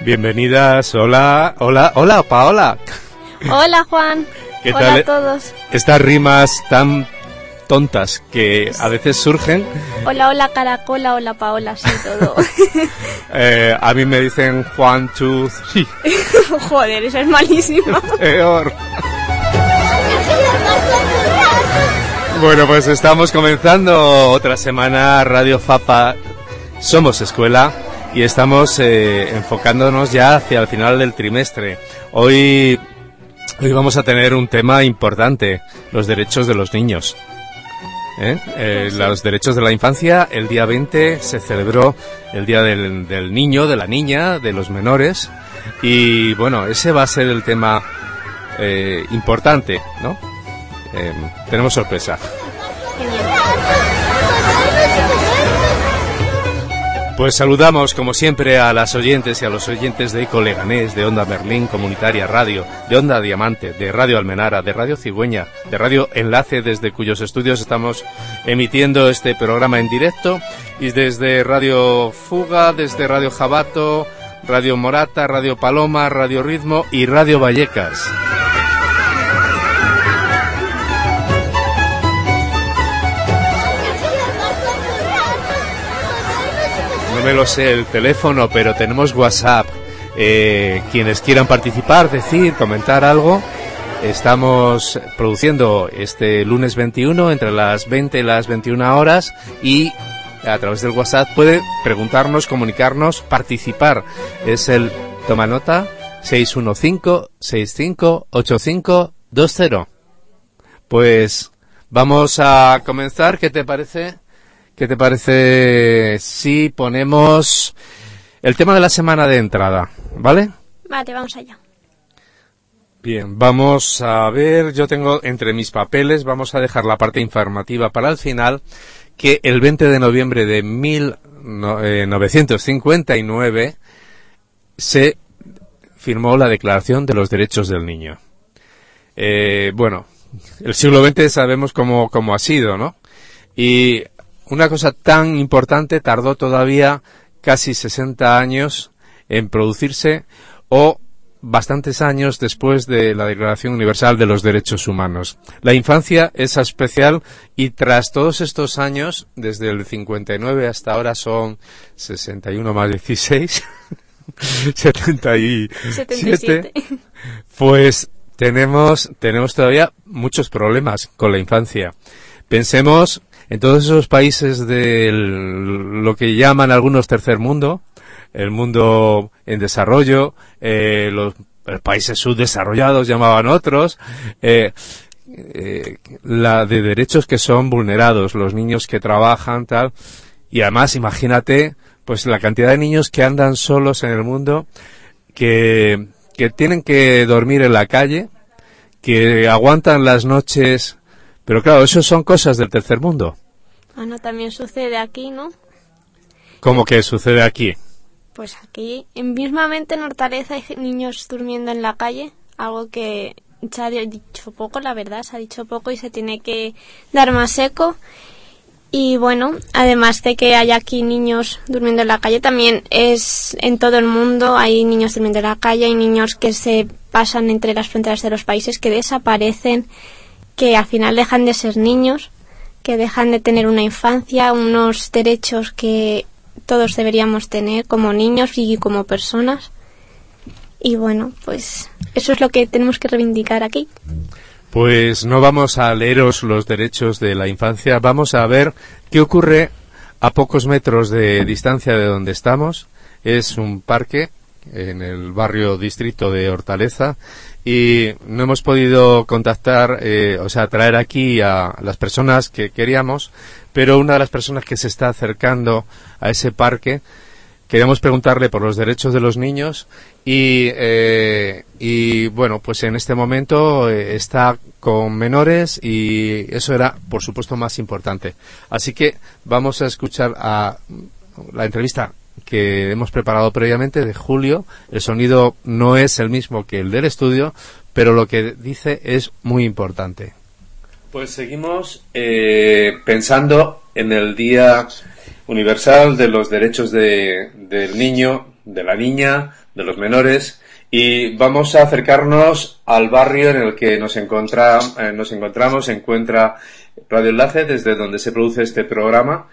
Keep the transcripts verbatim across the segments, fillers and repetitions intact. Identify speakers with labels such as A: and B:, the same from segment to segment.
A: Bienvenidas, hola, hola, hola, Paola.
B: Hola, Juan.
A: ¿Qué
B: hola
A: tal?
B: a todos.
A: Estas rimas tan tontas que a veces surgen.
B: Hola, hola, Caracola, hola, Paola, sí, todo.
A: eh, a mí me dicen Juan, two, three.
B: Joder, eso es malísimo.
A: Peor. Bueno, pues estamos comenzando otra semana Radio Fapa. Somos escuela y estamos eh, enfocándonos ya hacia el final del trimestre. Hoy, hoy vamos a tener un tema importante, los derechos de los niños. ¿Eh? Eh, sí. Los derechos de la infancia. El día veinte se celebró el Día del, del Niño, de la Niña, de los menores. Y bueno, ese va a ser el tema eh, importante, ¿no? Eh, tenemos sorpresa. Pues saludamos, como siempre, a las oyentes y a los oyentes de Eco Leganés, de Onda Merlín Comunitaria Radio, de Onda Diamante, de Radio Almenara, de Radio Cigüeña, de Radio Enlace, desde cuyos estudios estamos emitiendo este programa en directo, y desde Radio Fuga, desde Radio Jabato, Radio Morata, Radio Paloma, Radio Ritmo y Radio Vallecas. No me lo sé el teléfono, pero tenemos WhatsApp. Eh, quienes quieran participar, decir, comentar algo, estamos produciendo este lunes veintiuno entre las veinte y las veintiuna horas, y a través del WhatsApp puede preguntarnos, comunicarnos, participar. Es el, toma nota, seis uno cinco, seis cinco, ocho cinco dos cero. Pues vamos a comenzar. ¿Qué te parece? ¿Qué te parece si ponemos el tema de la semana de entrada? ¿Vale?
B: Vale, vamos allá.
A: Bien, vamos a ver, yo tengo entre mis papeles, vamos a dejar la parte informativa para el final, que el veinte de noviembre de mil novecientos cincuenta y nueve se firmó la Declaración de los Derechos del Niño. Eh, bueno, el siglo veinte sabemos cómo, cómo ha sido, ¿no? Y una cosa tan importante tardó todavía casi sesenta años en producirse, o bastantes años después de la Declaración Universal de los Derechos Humanos. La infancia es especial, y tras todos estos años, desde el cincuenta y nueve hasta ahora son sesenta y uno más dieciséis, setenta y siete, setenta y siete. Pues tenemos, tenemos todavía muchos problemas con la infancia. Pensemos en todos esos países de lo que llaman algunos tercer mundo, el mundo en desarrollo, eh, los, los países subdesarrollados llamaban otros, eh, eh, la de derechos que son vulnerados, los niños que trabajan, tal, y además imagínate, pues la cantidad de niños que andan solos en el mundo, que, que tienen que dormir en la calle, que aguantan las noches. Pero claro, eso son cosas del tercer mundo.
B: Bueno, también sucede aquí, ¿no?
A: ¿Cómo que sucede aquí?
B: Pues aquí, mismamente en Hortaleza, hay niños durmiendo en la calle, algo que se ha dicho poco, la verdad, se ha dicho poco y se tiene que dar más eco. Y bueno, además de que hay aquí niños durmiendo en la calle, también es en todo el mundo, hay niños durmiendo en la calle, hay niños que se pasan entre las fronteras de los países, que desaparecen, que al final dejan de ser niños, que dejan de tener una infancia, unos derechos que todos deberíamos tener como niños y como personas. Y bueno, pues eso es lo que tenemos que reivindicar aquí.
A: Pues no vamos a leeros los derechos de la infancia, vamos a ver qué ocurre a pocos metros de distancia de donde estamos. Es un parque en el barrio distrito de Hortaleza, y no hemos podido contactar, eh, o sea, traer aquí a las personas que queríamos, pero una de las personas que se está acercando a ese parque, queríamos preguntarle por los derechos de los niños, y, eh, y bueno, pues en este momento eh, está con menores, y eso era, por supuesto, más importante. Así que vamos a escuchar a la entrevista que hemos preparado previamente de Julio. El sonido no es el mismo que el del estudio, pero lo que dice es muy importante. Pues seguimos eh, pensando en el Día Universal de los Derechos de, del Niño, de la niña, de los menores, y vamos a acercarnos al barrio en el que nos, encontra, eh, nos encontramos, se encuentra Radio Enlace, desde donde se produce este programa,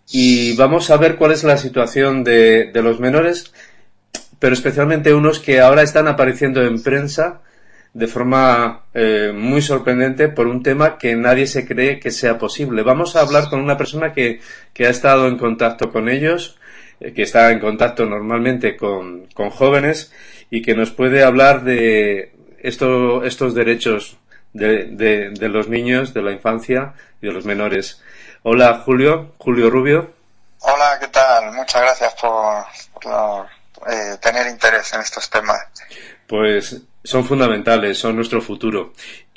A: y vamos a ver cuál es la situación de, de los menores, pero especialmente unos que ahora están apareciendo en prensa de forma eh, muy sorprendente por un tema que nadie se cree que sea posible. Vamos a hablar con una persona que, que ha estado en contacto con ellos, eh, que está en contacto normalmente con, con jóvenes y que nos puede hablar de esto, estos derechos de, de, de los niños, de la infancia y de los menores. Hola, Julio, Julio Rubio.
C: Hola, ¿qué tal? Muchas gracias por, por eh, tener interés en estos temas.
A: Pues son fundamentales, son nuestro futuro.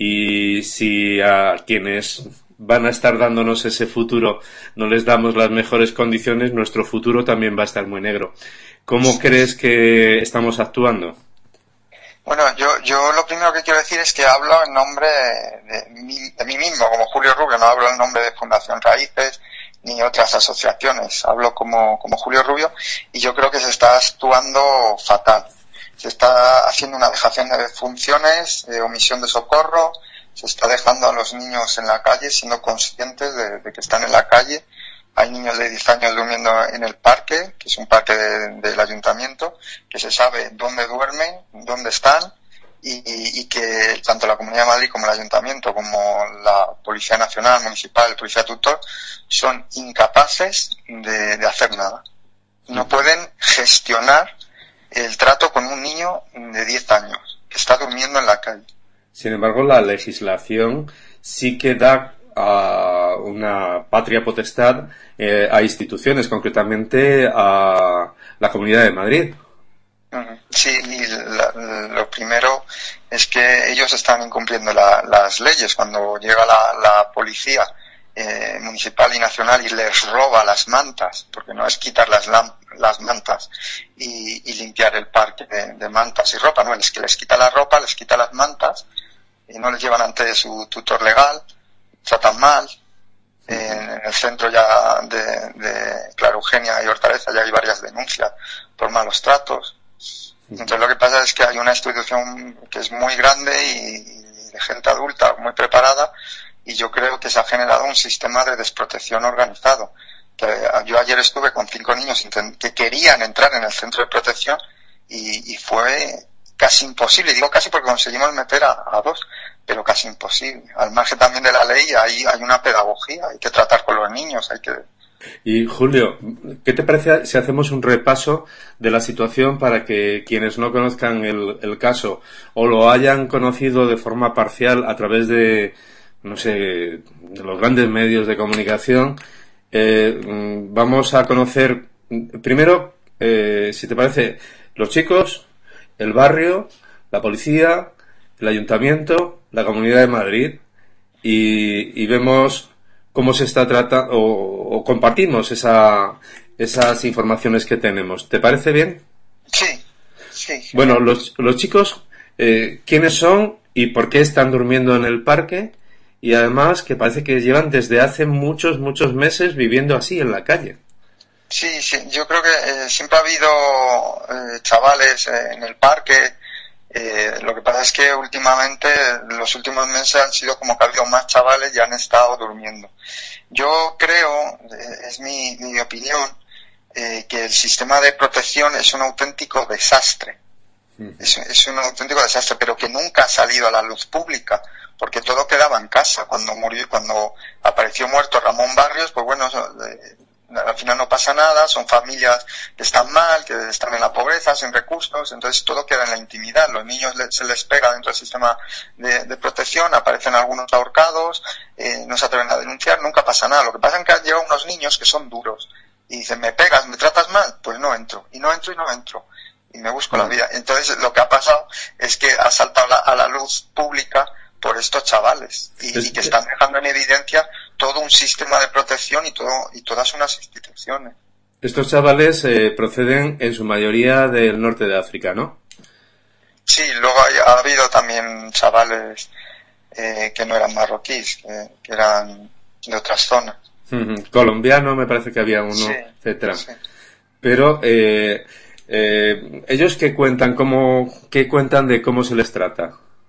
A: Y si a quienes van a estar dándonos ese futuro no les damos las mejores condiciones, nuestro futuro también va a estar muy negro. ¿Cómo crees que estamos actuando?
C: Bueno, yo, yo lo primero que quiero decir es que hablo en nombre de mí, de mí mismo, como Julio Rubio, no hablo en nombre de Fundación Raíces ni otras asociaciones, hablo como, como Julio Rubio, y yo creo que se está actuando fatal. Se está haciendo una dejación de funciones, eh, omisión de socorro, se está dejando a los niños en la calle siendo conscientes de, de que están en la calle. Hay niños de diez años durmiendo en el parque, que es un parque de, del ayuntamiento, que se sabe dónde duermen, dónde están, y, y, y que tanto la Comunidad de Madrid como el ayuntamiento, como la Policía Nacional, Municipal, el Policía Tutor, son incapaces de, de hacer nada. No pueden gestionar el trato con un niño de diez años que está durmiendo en la calle.
A: Sin embargo, la legislación sí que da a una patria potestad eh, a instituciones, concretamente a la Comunidad de Madrid.
C: Sí, y la, lo primero es que ellos están incumpliendo la, las leyes. Cuando llega la, la policía eh, municipal y nacional y les roba las mantas, porque no es quitar las lámparas, las mantas y, y limpiar el parque de, de mantas y ropa, no, es que les quita la ropa, les quita las mantas y no les llevan ante su tutor legal, tratan mal. En el centro ya de, de Clara Eugenia y Hortaleza ya hay varias denuncias por malos tratos. Entonces lo que pasa es que hay una institución que es muy grande y, y de gente adulta muy preparada, y yo creo que se ha generado un sistema de desprotección organizado. Que yo ayer estuve con cinco niños que querían entrar en el centro de protección y, y fue casi imposible. Digo casi porque conseguimos meter a, a dos, pero casi imposible. Al margen también de la ley hay, hay una pedagogía, hay que tratar con los niños, hay que...
A: Y Julio, ¿qué te parece si hacemos un repaso de la situación para que quienes no conozcan el, el caso o lo hayan conocido de forma parcial a través de, no sé, de los grandes medios de comunicación? Eh, vamos a conocer primero, eh, si te parece, los chicos, el barrio, la policía, el ayuntamiento, la Comunidad de Madrid, y, y vemos cómo se está tratando o, o compartimos esa, esas informaciones que tenemos. ¿Te parece bien?
C: Sí, sí.
A: Bueno, los, los chicos, eh, ¿quiénes son y por qué están durmiendo en el parque? Y además que parece que llevan desde hace muchos, muchos meses viviendo así en la calle.
C: Sí, sí, yo creo que eh, siempre ha habido eh, chavales eh, en el parque. Eh, lo que pasa es que últimamente, los últimos meses han sido como que ha habido más chavales y han estado durmiendo. Yo creo, eh, es mi, mi opinión, eh, que el sistema de protección es un auténtico desastre. Mm. Es, es un auténtico desastre, pero que nunca ha salido a la luz pública, porque todo quedaba en casa. Cuando murió, cuando apareció muerto Ramón Barrios, pues bueno, eh, al final no pasa nada, son familias que están mal, que están en la pobreza, sin recursos, entonces todo queda en la intimidad. Los niños le, se les pega dentro del sistema de, de protección, aparecen algunos ahorcados, eh, no se atreven a denunciar, nunca pasa nada. Lo que pasa es que han llegado unos niños que son duros y dicen, ¿me pegas, me tratas mal? Pues no entro, y no entro y no entro, y me busco la vida. Entonces lo que ha pasado es que ha saltado la, a la luz pública por estos chavales y, y que están dejando en evidencia todo un sistema de protección y todo y todas unas instituciones.
A: Estos chavales eh, proceden en su mayoría del norte de África, ¿no?
C: Sí, luego hay, ha habido también chavales eh, que no eran marroquíes, que, que eran de otras zonas.
A: Uh-huh. Colombiano me parece que había uno,
C: sí,
A: etcétera.
C: Sí.
A: Pero eh, Eh, ¿Ellos qué cuentan? ¿Cómo, qué cuentan de cómo se les trata?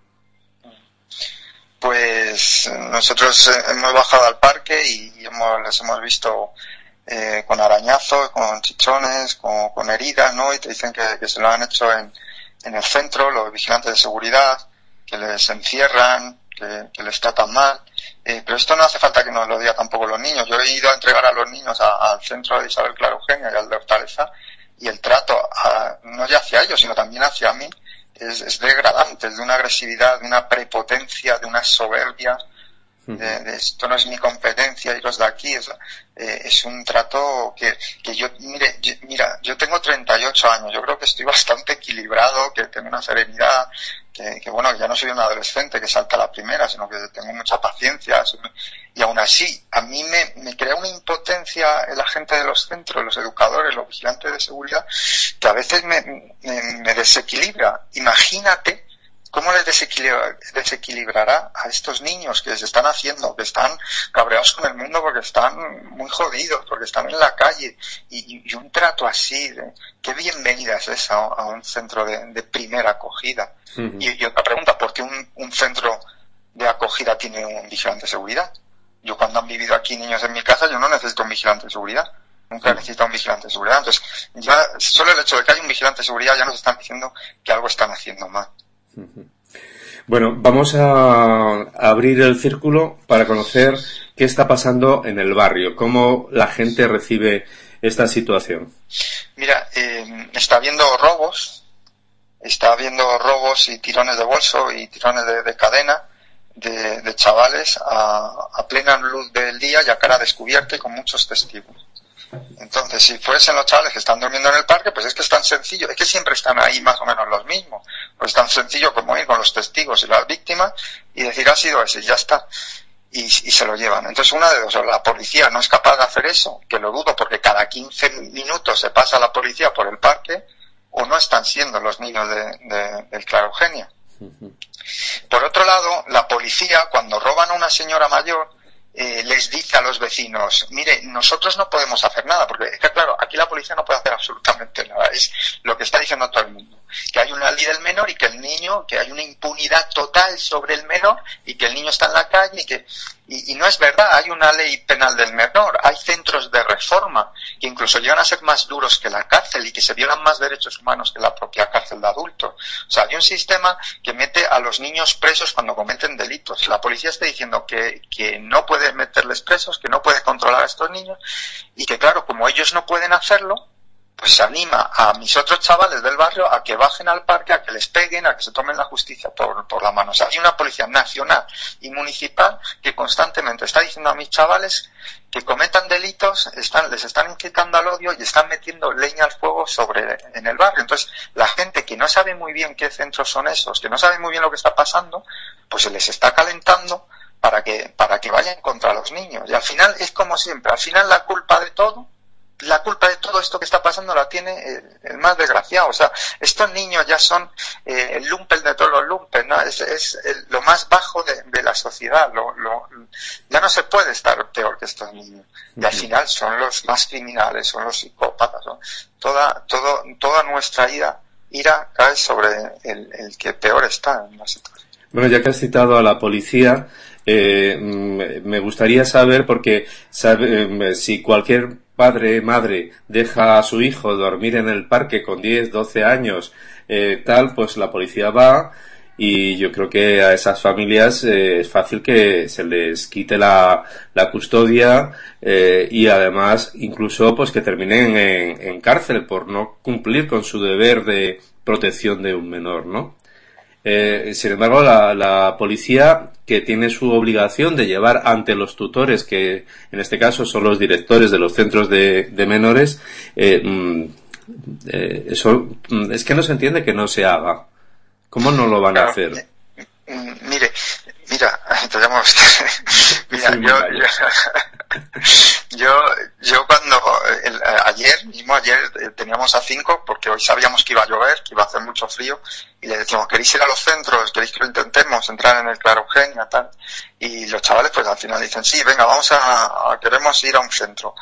C: Pues nosotros hemos bajado al parque y hemos, les hemos visto eh, con arañazos, con chichones, con, con heridas, ¿no? Y te dicen que, que se lo han hecho en, en el centro, los vigilantes de seguridad, que les encierran, que, que les tratan mal. Eh, pero esto no hace falta que nos lo digan tampoco los niños. Yo he ido a entregar a los niños a, al centro de Isabel Clara Eugenia y al de Hortaleza, y el trato, a, no ya hacia ellos, sino también hacia mí, es, es degradante, es de una agresividad, de una prepotencia, de una soberbia. De, de esto no es mi competencia, iros de aquí. Es, eh, es un trato que, que yo, mire, yo, mira, yo tengo treinta y ocho años, yo creo que estoy bastante equilibrado, que tengo una serenidad, que, que bueno, ya no soy un adolescente que salta a la primera, sino que tengo mucha paciencia, y aún así, a mí me, me crea una impotencia la gente de los centros, los educadores, los vigilantes de seguridad, que a veces me, me, me desequilibra. Imagínate ¿cómo les desequilibra, desequilibrará a estos niños que se están haciendo, que están cabreados con el mundo porque están muy jodidos, porque están en la calle? Y, y un trato así, de, ¿qué bienvenida es esa a un centro de, de primera acogida? Uh-huh. Y, y otra pregunta, ¿por qué un, un centro de acogida tiene un vigilante de seguridad? Yo cuando han vivido aquí niños en mi casa, yo no necesito un vigilante de seguridad. Nunca he necesitado un vigilante de seguridad. Entonces, ya solo el hecho de que haya un vigilante de seguridad ya nos están diciendo que algo están haciendo mal.
A: Bueno, vamos a abrir el círculo para conocer qué está pasando en el barrio, cómo la gente recibe esta situación.
C: Mira, eh, está habiendo robos, está habiendo robos y tirones de bolso y tirones de, de cadena de, de chavales a, a plena luz del día y a cara descubierta y con muchos testigos. Entonces, si fuesen los chavales que están durmiendo en el parque, pues es que es tan sencillo, es que siempre están ahí más o menos los mismos. Pues es tan sencillo como ir con los testigos y las víctimas y decir, ha sido ese, y ya está. Y, y se lo llevan. Entonces, una de dos, o la policía no es capaz de hacer eso, que lo dudo porque cada quince minutos se pasa la policía por el parque, o no están siendo los niños de, de, del Clara Eugenia. Por otro lado, la policía, cuando roban a una señora mayor, Eh, les dice a los vecinos, mire, nosotros no podemos hacer nada, porque es que claro, aquí la policía no puede hacer absolutamente nada, es lo que está diciendo todo el mundo, que hay una ley del menor y que el niño, que hay una impunidad total sobre el menor y que el niño está en la calle y que, y, y no es verdad, hay una ley penal del menor, hay centros de reforma que incluso llegan a ser más duros que la cárcel y que se violan más derechos humanos que la propia cárcel de adultos. O sea, hay un sistema que mete a los niños presos cuando cometen delitos. La policía está diciendo que, que no puede meterles presos, que no puede controlar a estos niños y que claro, como ellos no pueden hacerlo, pues se anima a mis otros chavales del barrio a que bajen al parque, a que les peguen, a que se tomen la justicia por, por la mano. O sea, hay una policía nacional y municipal que constantemente está diciendo a mis chavales que cometan delitos, están, les están incitando al odio y están metiendo leña al fuego sobre en el barrio. Entonces, la gente que no sabe muy bien qué centros son esos, que no sabe muy bien lo que está pasando, pues se les está calentando para que, para que vayan contra los niños. Y al final es como siempre, al final la culpa de todo, la culpa de todo esto que está pasando la tiene el, el más desgraciado. O sea, estos niños ya son eh, el lumpen de todos los lumpen, ¿no? Es, es el, lo más bajo de, de la sociedad. Lo, lo, ya no se puede estar peor que estos niños. Y al final son los más criminales, son los psicópatas, ¿no? Toda, todo, toda nuestra ira, ira cae sobre el, el que peor está en la situación.
A: Bueno, ya que has citado a la policía, eh, me gustaría saber, porque sabe, si cualquier padre, madre, deja a su hijo dormir en el parque con diez, doce años, eh, tal, pues la policía va y yo creo que a esas familias eh, es fácil que se les quite la, la custodia eh, y además incluso pues que terminen en, en cárcel por no cumplir con su deber de protección de un menor, ¿no? Eh, sin embargo, la, la policía, que tiene su obligación de llevar ante los tutores, que en este caso son los directores de los centros de, de menores, eh, eh, eso es que no se entiende que no se haga. ¿Cómo no lo van a hacer?
C: Mire, mira, tenemos, mira, sí, yo, yo, yo, yo cuando el, ayer, mismo ayer teníamos a cinco, porque hoy sabíamos que iba a llover, que iba a hacer mucho frío, y le decimos, ¿queréis ir a los centros? ¿Queréis que lo intentemos? Entrar en el Clara Eugenia, tal. Y los chavales pues al final dicen, sí, venga, vamos a, a queremos ir a un centro.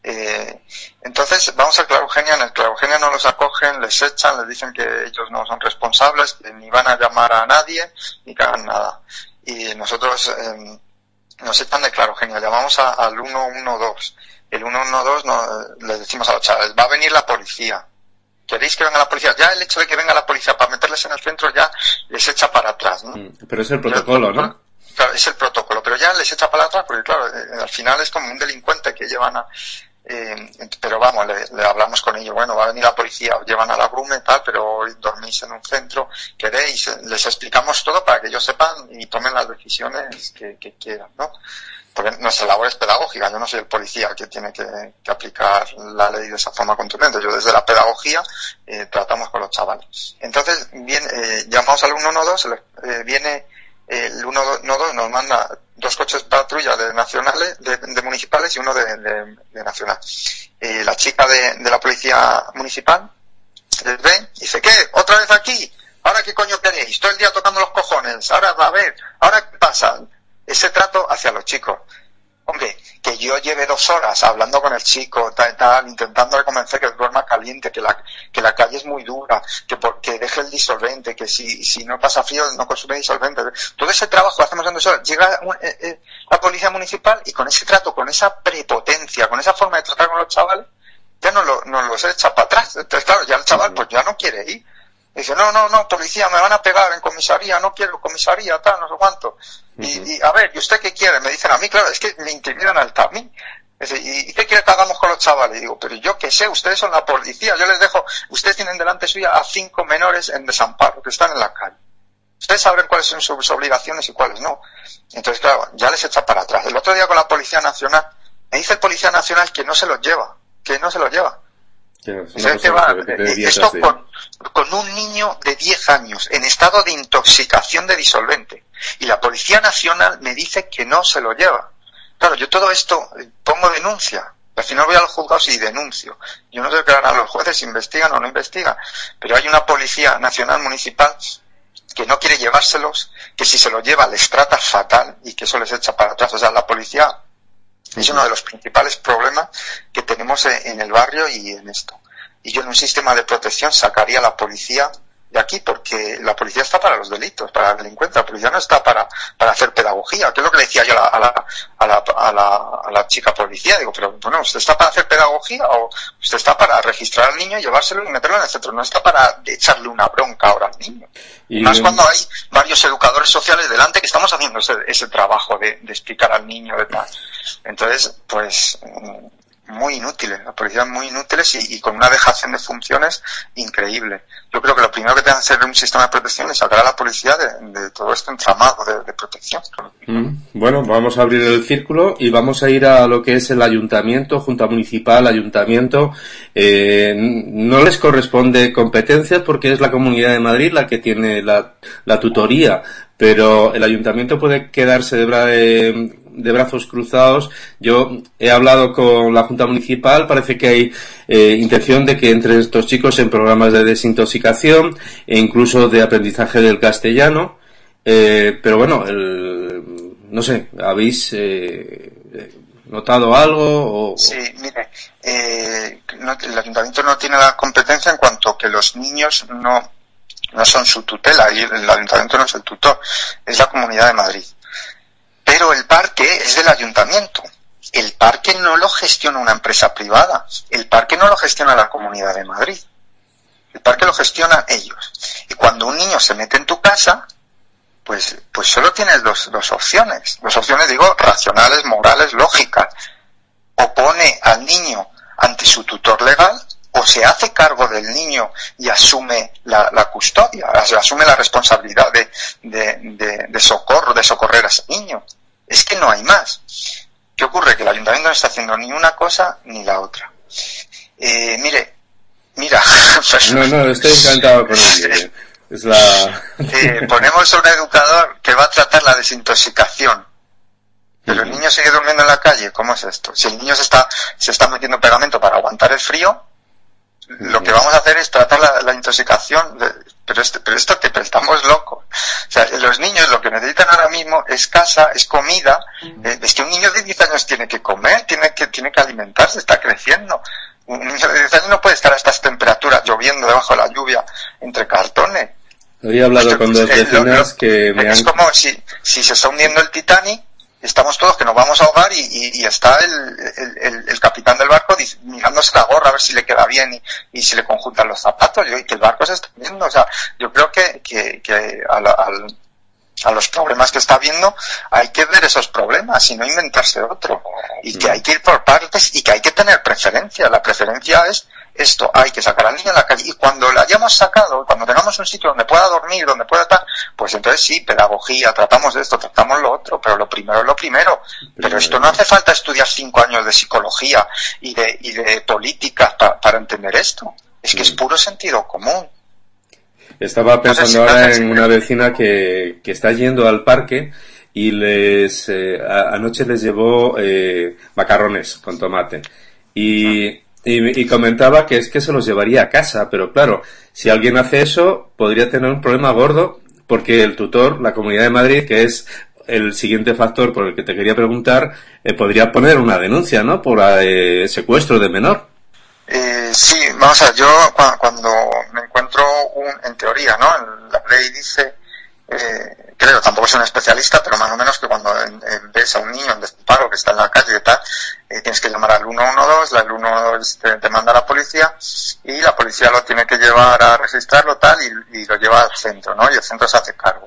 C: Eh, entonces vamos al Clarogenia, en el Clarogenia no los acogen, les echan, les dicen que ellos no son responsables, que ni van a llamar a nadie, ni que hagan nada. Y nosotros eh, nos echan de Clarogenia, llamamos a, al uno uno dos. El uno uno dos no, les decimos a los chavales, va a venir la policía. ¿Queréis que venga la policía? Ya el hecho de que venga la policía para meterles en el centro ya les echa para atrás, ¿no?
A: Pero es el protocolo, el protocolo, ¿no?
C: Claro, es el protocolo, pero ya les echa para atrás porque, claro, eh, al final es como un delincuente que llevan a... Eh, pero vamos, le, le hablamos con ellos, bueno, va a venir la policía, os llevan a la Brume y tal, pero hoy dormís en un centro, queréis, les explicamos todo para que ellos sepan y tomen las decisiones que, que quieran, ¿no? Porque nuestra labor es pedagógica, yo no soy el policía que tiene que, que aplicar la ley de esa forma contundente, yo desde la pedagogía eh, tratamos con los chavales. Entonces, bien, eh, llamamos al uno uno dos, eh, viene el uno uno dos, nos manda dos coches patrulla de nacionales, de, de municipales y uno de, de, de nacional. Eh, la chica de, de la policía municipal les ve y dice, ¿qué? ¿Otra vez aquí? ¿Ahora qué coño queréis? Todo el día tocando los cojones, ahora va a ver, ¿ahora qué pasa? Ese trato hacia los chicos. Hombre, que yo lleve dos horas hablando con el chico, tal, tal, intentando convencer que duerma caliente, que la, que la calle es muy dura, que, por, que deje el disolvente, que si, si no pasa frío no consume disolvente. Todo ese trabajo lo hacemos en dos horas. Llega eh, eh, la policía municipal y con ese trato, con esa prepotencia, con esa forma de tratar con los chavales, ya nos lo, nos los echa para atrás. Entonces, claro, ya el chaval pues ya no quiere ir. Dice, no, no, no, policía, me van a pegar en comisaría, no quiero comisaría, tal, no sé cuánto. Uh-huh. Y, y, a ver, ¿y usted qué quiere? Me dicen a mí, claro, es que me intimidan al tamí. ¿Y, ¿Y qué quiere que hagamos con los chavales? Y digo, pero yo qué sé, ustedes son la policía, yo les dejo, ustedes tienen delante suya a cinco menores en desamparo, que están en la calle. Ustedes sabrán cuáles son sus obligaciones y cuáles no. Entonces, claro, ya les echa para atrás. El otro día con la Policía Nacional, me dice el Policía Nacional que no se los lleva, que no se los lleva. Se lleva esto con, con un niño de diez años en estado de intoxicación de disolvente y la Policía Nacional me dice que no se lo lleva. Claro, yo todo esto pongo denuncia, al final voy a los juzgados y denuncio. Yo no sé qué harán los jueces, si investigan o no investigan, pero hay una Policía Nacional Municipal que no quiere llevárselos, que si se los lleva les trata fatal y que eso les echa para atrás. O sea, la policía es uno de los principales problemas que tenemos en el barrio y en esto. Y yo en un sistema de protección sacaría a la policía de aquí, porque la policía está para los delitos, para la delincuencia. La policía no está para, para hacer pedagogía, que es lo que le decía yo a la, a la, a la, a la, a la chica policía. Digo, pero bueno, ¿usted está para hacer pedagogía o usted está para registrar al niño, llevárselo y meterlo en el centro? No está para echarle una bronca ahora al niño. Y más cuando hay varios educadores sociales delante que estamos haciendo ese, ese trabajo de, de explicar al niño de tal. Entonces, pues, muy inútiles, la policía es muy inútiles y, y con una dejación de funciones increíble. Yo creo que lo primero que tiene que hacer un sistema de protección es sacar a la policía de, de todo este entramado de, de protección.
A: Mm, bueno, vamos a abrir el círculo y vamos a ir a lo que es el ayuntamiento, junta municipal, ayuntamiento. Eh, no les corresponde competencias porque es la Comunidad de Madrid la que tiene la, la tutoría, pero el ayuntamiento puede quedarse de, bra de, de brazos cruzados. Yo he hablado con la Junta Municipal, parece que hay eh, intención de que entre estos chicos en programas de desintoxicación e incluso de aprendizaje del castellano, eh, pero bueno, el, no sé, ¿habéis eh, notado algo? O,
C: sí, mire, eh, no, el ayuntamiento no tiene la competencia en cuanto que los niños no no son su tutela y el ayuntamiento no es el tutor, es la Comunidad de Madrid. Pero el parque es del ayuntamiento. El parque no lo gestiona una empresa privada. El parque no lo gestiona la Comunidad de Madrid. El parque lo gestionan ellos. Y cuando un niño se mete en tu casa, pues, pues solo tienes dos, dos opciones. Dos opciones, digo, racionales, morales, lógicas. O pone al niño ante su tutor legal, o se hace cargo del niño y asume la, la custodia, asume la responsabilidad de, de, de, de socorro, de socorrer a ese niño. Es que no hay más. ¿Qué ocurre? Que el ayuntamiento no está haciendo ni una cosa ni la otra. Eh, mire, mira.
A: No, no, estoy encantado con él. Es la...
C: eh, ponemos a un educador que va a tratar la desintoxicación. Pero el niño sigue durmiendo en la calle. ¿Cómo es esto? Si el niño se está, se está metiendo pegamento para aguantar el frío, lo que vamos a hacer es tratar la, la intoxicación, de, pero, este, pero esto que pero estamos locos. O sea, los niños lo que necesitan ahora mismo es casa, es comida Eh, es que un niño de diez años tiene que comer, tiene que, tiene que alimentarse, está creciendo. Un niño de diez años no puede estar a estas temperaturas lloviendo debajo de la lluvia entre cartones.
A: Hoy he hablado con dos vecinas que me han...
C: Es como si, si se está hundiendo el Titanic, estamos todos que nos vamos a ahogar y, y, y está el, el, el, el capitán del barco mirándose la gorra a ver si le queda bien y, y si le conjuntan los zapatos y que el barco se está hundiendo. O sea, yo creo que, que, que al, al, a los problemas que está viendo hay que ver esos problemas y no inventarse otro. Y que hay que ir por partes y que hay que tener preferencia. La preferencia es esto, hay que sacar al niño a la calle y cuando lo hayamos sacado, cuando tengamos un sitio donde pueda dormir, donde pueda estar, pues entonces sí, pedagogía, tratamos de esto, tratamos lo otro, pero lo primero es lo primero. Pero esto no hace falta estudiar cinco años de psicología y de, y de política pa, para entender esto. Es que es puro sentido común.
A: Estaba pensando ahora en una vecina que, que está yendo al parque y les eh, a, anoche les llevó eh, macarrones con tomate y Y, y comentaba que es que se los llevaría a casa, pero claro, si alguien hace eso, podría tener un problema gordo, porque el tutor, la Comunidad de Madrid, que es el siguiente factor por el que te quería preguntar, eh, podría poner una denuncia, ¿no?, por eh, secuestro de menor.
C: Eh, sí, vamos a ver, yo cuando me encuentro, un, en teoría, ¿no?, la ley dice, eh, creo, tampoco soy un especialista, pero más o menos que cuando en, en ves a un niño en desamparo que está en la calle y tal, eh, tienes que llamar al uno uno dos, la el uno uno dos te, te manda a la policía y la policía lo tiene que llevar a registrarlo tal y, y lo lleva al centro, ¿no? Y el centro se hace cargo.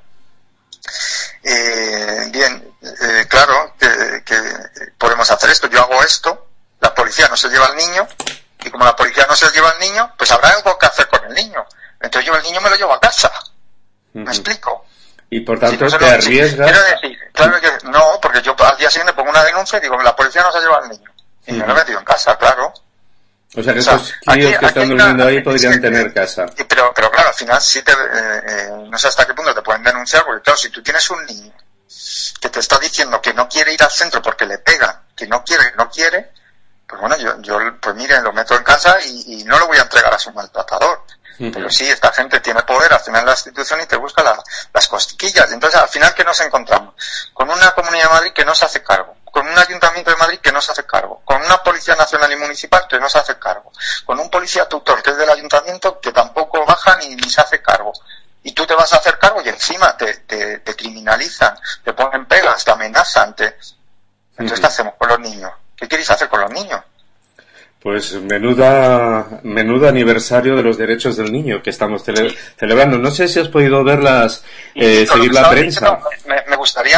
C: Eh, bien, eh, claro que, que podemos hacer esto. Yo hago esto, la policía no se lleva al niño y como la policía no se lleva al niño, pues habrá algo que hacer con el niño. Entonces yo el niño me lo llevo a casa. ¿Me uh-huh. explico?
A: Y por tanto
C: sí, no
A: te
C: no,
A: arriesgas...
C: Quiero decir, claro que no, porque yo al día siguiente pongo una denuncia y digo, la policía no se lleva al niño. Y uh-huh. me lo he metido en casa, claro.
A: O sea que o sea, estos críos aquí, que están durmiendo una, ahí podrían es que, tener casa.
C: Pero, pero claro, al final sí te, eh, eh, no sé hasta qué punto te pueden denunciar, porque claro, si tú tienes un niño que te está diciendo que no quiere ir al centro porque le pegan, que no quiere, que no quiere, pues bueno, yo, yo pues mire, lo meto en casa y, y no lo voy a entregar a su maltratador. Uh-huh. Pero sí, esta gente tiene poder al final en la institución y te busca la, las cosquillas. Entonces, al final, ¿qué nos encontramos? Con una Comunidad de Madrid que no se hace cargo, con un Ayuntamiento de Madrid que no se hace cargo, con una Policía Nacional y Municipal que no se hace cargo, con un policía tutor que es del Ayuntamiento que tampoco baja ni, ni se hace cargo. Y tú te vas a hacer cargo y encima te, te, te criminalizan, te ponen pegas, te amenazan. Te... Entonces, uh-huh. ¿qué hacemos con los niños? ¿Qué queréis hacer con los niños?
A: Pues menuda, menudo aniversario de los derechos del niño que estamos cele- sí. celebrando. No sé si has podido verlas, eh, seguir la prensa.
C: Diciendo, me, me gustaría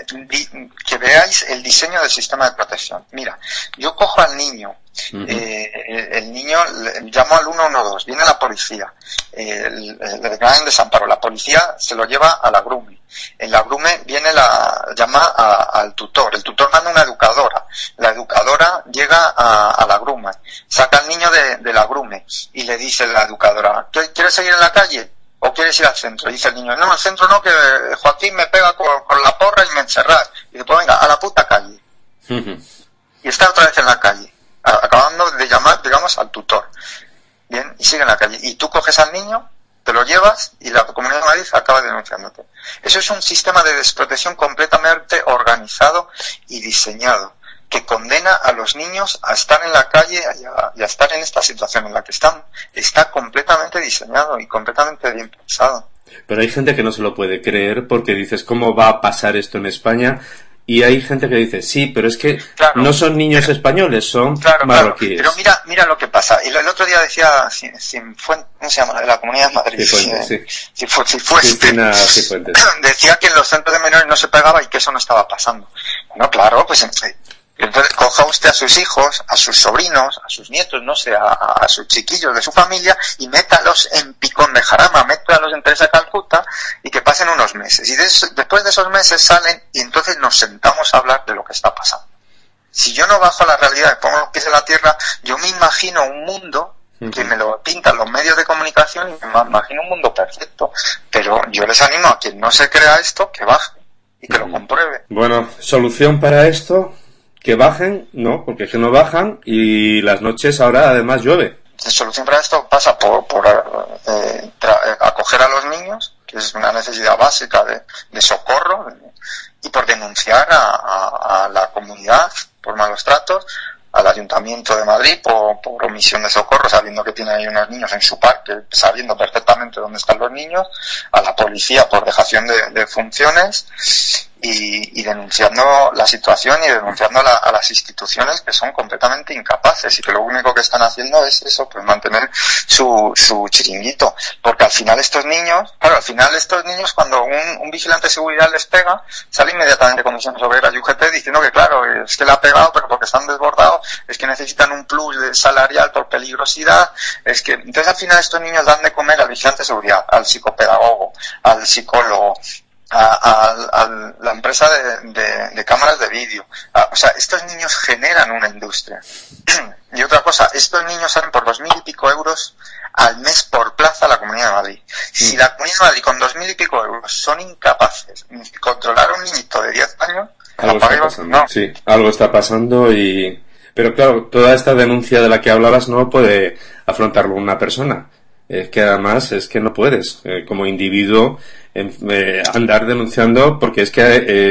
C: que veáis el diseño del sistema de protección. Mira, yo cojo al niño, uh-huh. eh, el, el niño, le, llamo al uno uno dos, viene la policía, eh, le declaran desamparo, la policía se lo lleva a la Grume. En la Grume viene la, llama a, al tutor, el tutor manda una educadora, la educadora llega a, a la Grume, saca al niño de, de la Grume y le dice la educadora, ¿quieres seguir en la calle o quieres ir al centro? Y dice el niño, no, al centro no, que Joaquín me pega con, con la porra y me encerras. Y dice, pues venga, a la puta calle. Uh-huh. Y está otra vez en la calle, acabando de llamar, digamos, al tutor. Bien, y sigue en la calle. Y tú coges al niño, te lo llevas y la Comunidad de Madrid acaba denunciándote. Eso es un sistema de desprotección completamente organizado y diseñado, que condena a los niños a estar en la calle y a, y a estar en esta situación en la que están. Está completamente diseñado y completamente bien pensado.
A: Pero hay gente que no se lo puede creer porque dices, ¿cómo va a pasar esto en España? Y hay gente que dice, sí, pero es que claro, no son niños pero, españoles, son
C: claro,
A: marroquíes.
C: Claro. Pero mira, mira lo que pasa. El, el otro día decía, si, si fue, ¿cómo se llama? La Comunidad de Madrid.
A: Cifuentes,
C: si,
A: sí.
C: Si, fue, si fue
A: Cristina Cifuentes.
C: Decía que en los centros de menores no se pegaba y que eso no estaba pasando. Bueno, claro, pues entonces coja usted a sus hijos, a sus sobrinos, a sus nietos, no sé, a, a sus chiquillos de su familia y métalos en Picón de Jarama, métalos en Teresa de Calcuta y que pasen unos meses. Y de eso, después de esos meses salen y entonces nos sentamos a hablar de lo que está pasando. Si yo no bajo a la realidad y pongo los pies en la tierra, yo me imagino un mundo que me lo pintan los medios de comunicación y me imagino un mundo perfecto. Pero yo les animo a quien no se crea esto, que baje y que lo compruebe.
A: Bueno, solución para esto... Que bajen, no, porque es que no bajan y las noches ahora además llueve.
C: La solución para esto pasa por, por eh, tra- acoger a los niños, que es una necesidad básica de, de socorro, y por denunciar a, a, a la comunidad por malos tratos, al Ayuntamiento de Madrid por, por omisión de socorro, sabiendo que tiene ahí unos niños en su parque, sabiendo perfectamente dónde están los niños, a la policía por dejación de, de funciones, y, y denunciando la situación y denunciando la, a las instituciones que son completamente incapaces y que lo único que están haciendo es eso, pues mantener su, su chiringuito. Porque al final estos niños, claro, al final estos niños cuando un, un vigilante de seguridad les pega, sale inmediatamente Comisiones Obreras y U G T diciendo que claro, es que le ha pegado pero porque están desbordados, es que necesitan un plus de salarial por peligrosidad, es que, entonces al final estos niños dan de comer al vigilante de seguridad, al psicopedagogo, al psicólogo, a, a, a la empresa de, de, de cámaras de vídeo. O sea, estos niños generan una industria. Y otra cosa, estos niños salen por dos mil y pico euros al mes por plaza a la Comunidad de Madrid. Si la Comunidad de Madrid con dos mil y pico euros son incapaces de controlar a un niñito de diez años,
A: algo está pasando. No. Sí, algo está pasando y... Pero claro, toda esta denuncia de la que hablabas no puede afrontarlo una persona. Es que además es que no puedes, eh, como individuo, eh, andar denunciando porque es que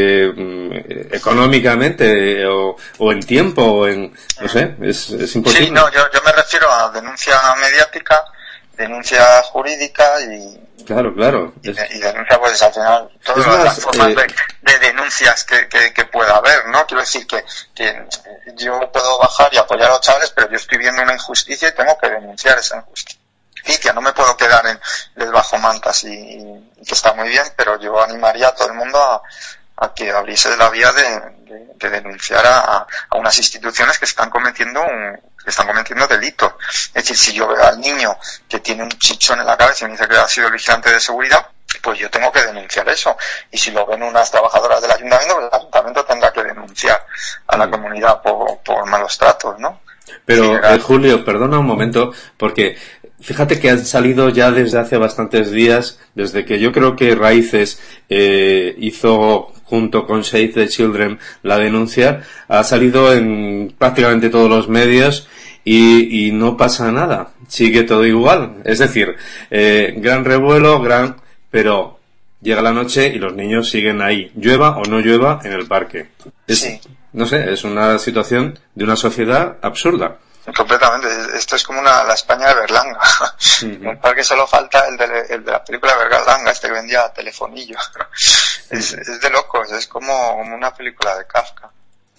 A: eh, económicamente o, o en tiempo o en, no sé, es, es imposible.
C: Sí, no, yo, yo me refiero a denuncia mediática, denuncia jurídica y...
A: Claro, claro.
C: Y, de, y denuncia, pues al final, todas más, las formas eh, de, de denuncias que, que, que pueda haber, ¿no? Quiero decir que, que yo puedo bajar y apoyar a los chavales, pero yo estoy viendo una injusticia y tengo que denunciar esa injusticia. No me puedo quedar en les bajo mantas y, y que está muy bien, pero yo animaría a todo el mundo a, a que abriese la vía de, de, de denunciar a, a unas instituciones que están cometiendo un, que están cometiendo delitos. Es decir, si yo veo al niño que tiene un chichón en la cabeza y me dice que ha sido el vigilante de seguridad, pues yo tengo que denunciar eso. Y si lo ven unas trabajadoras del ayuntamiento, pues el ayuntamiento tendrá que denunciar a la comunidad por, por malos tratos, ¿no?
A: Pero, sí, eh, Julio, perdona un momento, porque fíjate que han salido ya desde hace bastantes días, desde que yo creo que Raíces eh, hizo junto con Save the Children la denuncia, ha salido en prácticamente todos los medios y, y no pasa nada, sigue todo igual. Es decir, eh, gran revuelo, gran, pero llega la noche y los niños siguen ahí, llueva o no llueva, en el parque. Es,
C: sí.
A: No sé, es una situación de una sociedad absurda.
C: Completamente, esto es como una, la España de Berlanga. Uh-huh. En el parque solo falta el de, el de la película de Berlanga, este que vendía telefonillo. es, es de locos, es como, como una película de Kafka.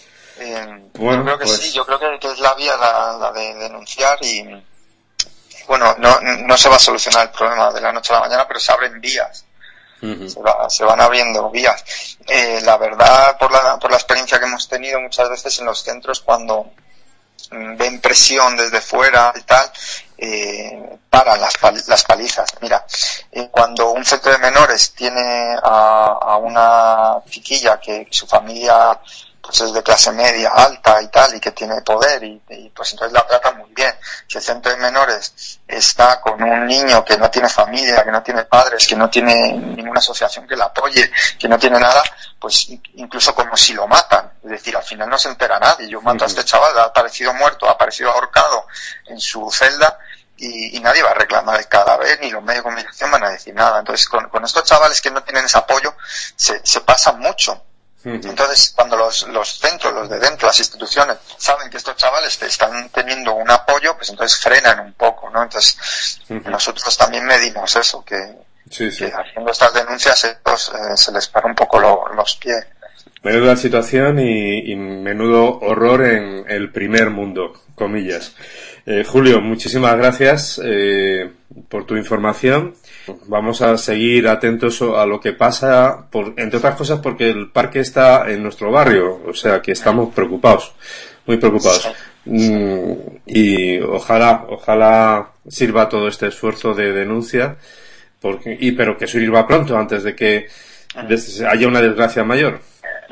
C: Eh, bueno, yo creo que pues... sí, yo creo que, que es la vía la, la de denunciar y, bueno, no, no se va a solucionar el problema de la noche a la mañana, pero se abren vías. Uh-huh. Se, va, se van abriendo vías. Eh, la verdad, por la, por la experiencia que hemos tenido muchas veces en los centros, cuando ven presión desde fuera y tal, eh, paran las, pal- las palizas. Mira, eh, cuando un centro de menores tiene a, a una chiquilla que su familia pues es de clase media alta y tal, y que tiene poder, y, y pues entonces la tratan muy bien. Si el centro de menores está con un niño que no tiene familia, que no tiene padres, que no tiene ninguna asociación que la apoye, que no tiene nada, pues incluso como si lo matan. Es decir, al final no se entera nadie. Yo mato a este chaval, ha aparecido muerto, ha aparecido ahorcado en su celda, y, y nadie va a reclamar el cadáver, ni los medios de comunicación van a decir nada. Entonces, con, con estos chavales que no tienen ese apoyo, se, se pasa mucho. Entonces, cuando los, los centros, los de dentro, las instituciones, saben que estos chavales están teniendo un apoyo, pues entonces frenan un poco, ¿no? Entonces, uh-huh. nosotros también medimos eso, que, sí, sí. que haciendo estas denuncias estos, eh, se les para un poco lo, los pies.
A: Menuda situación y, y menudo horror en el primer mundo, comillas. Eh, Julio, muchísimas gracias eh, por tu información. Vamos a seguir atentos a lo que pasa, por, entre otras cosas porque el parque está en nuestro barrio, o sea que estamos preocupados, muy preocupados. Mm, y ojalá, ojalá sirva todo este esfuerzo de denuncia, porque, y pero que sirva pronto antes de que des, haya una desgracia mayor.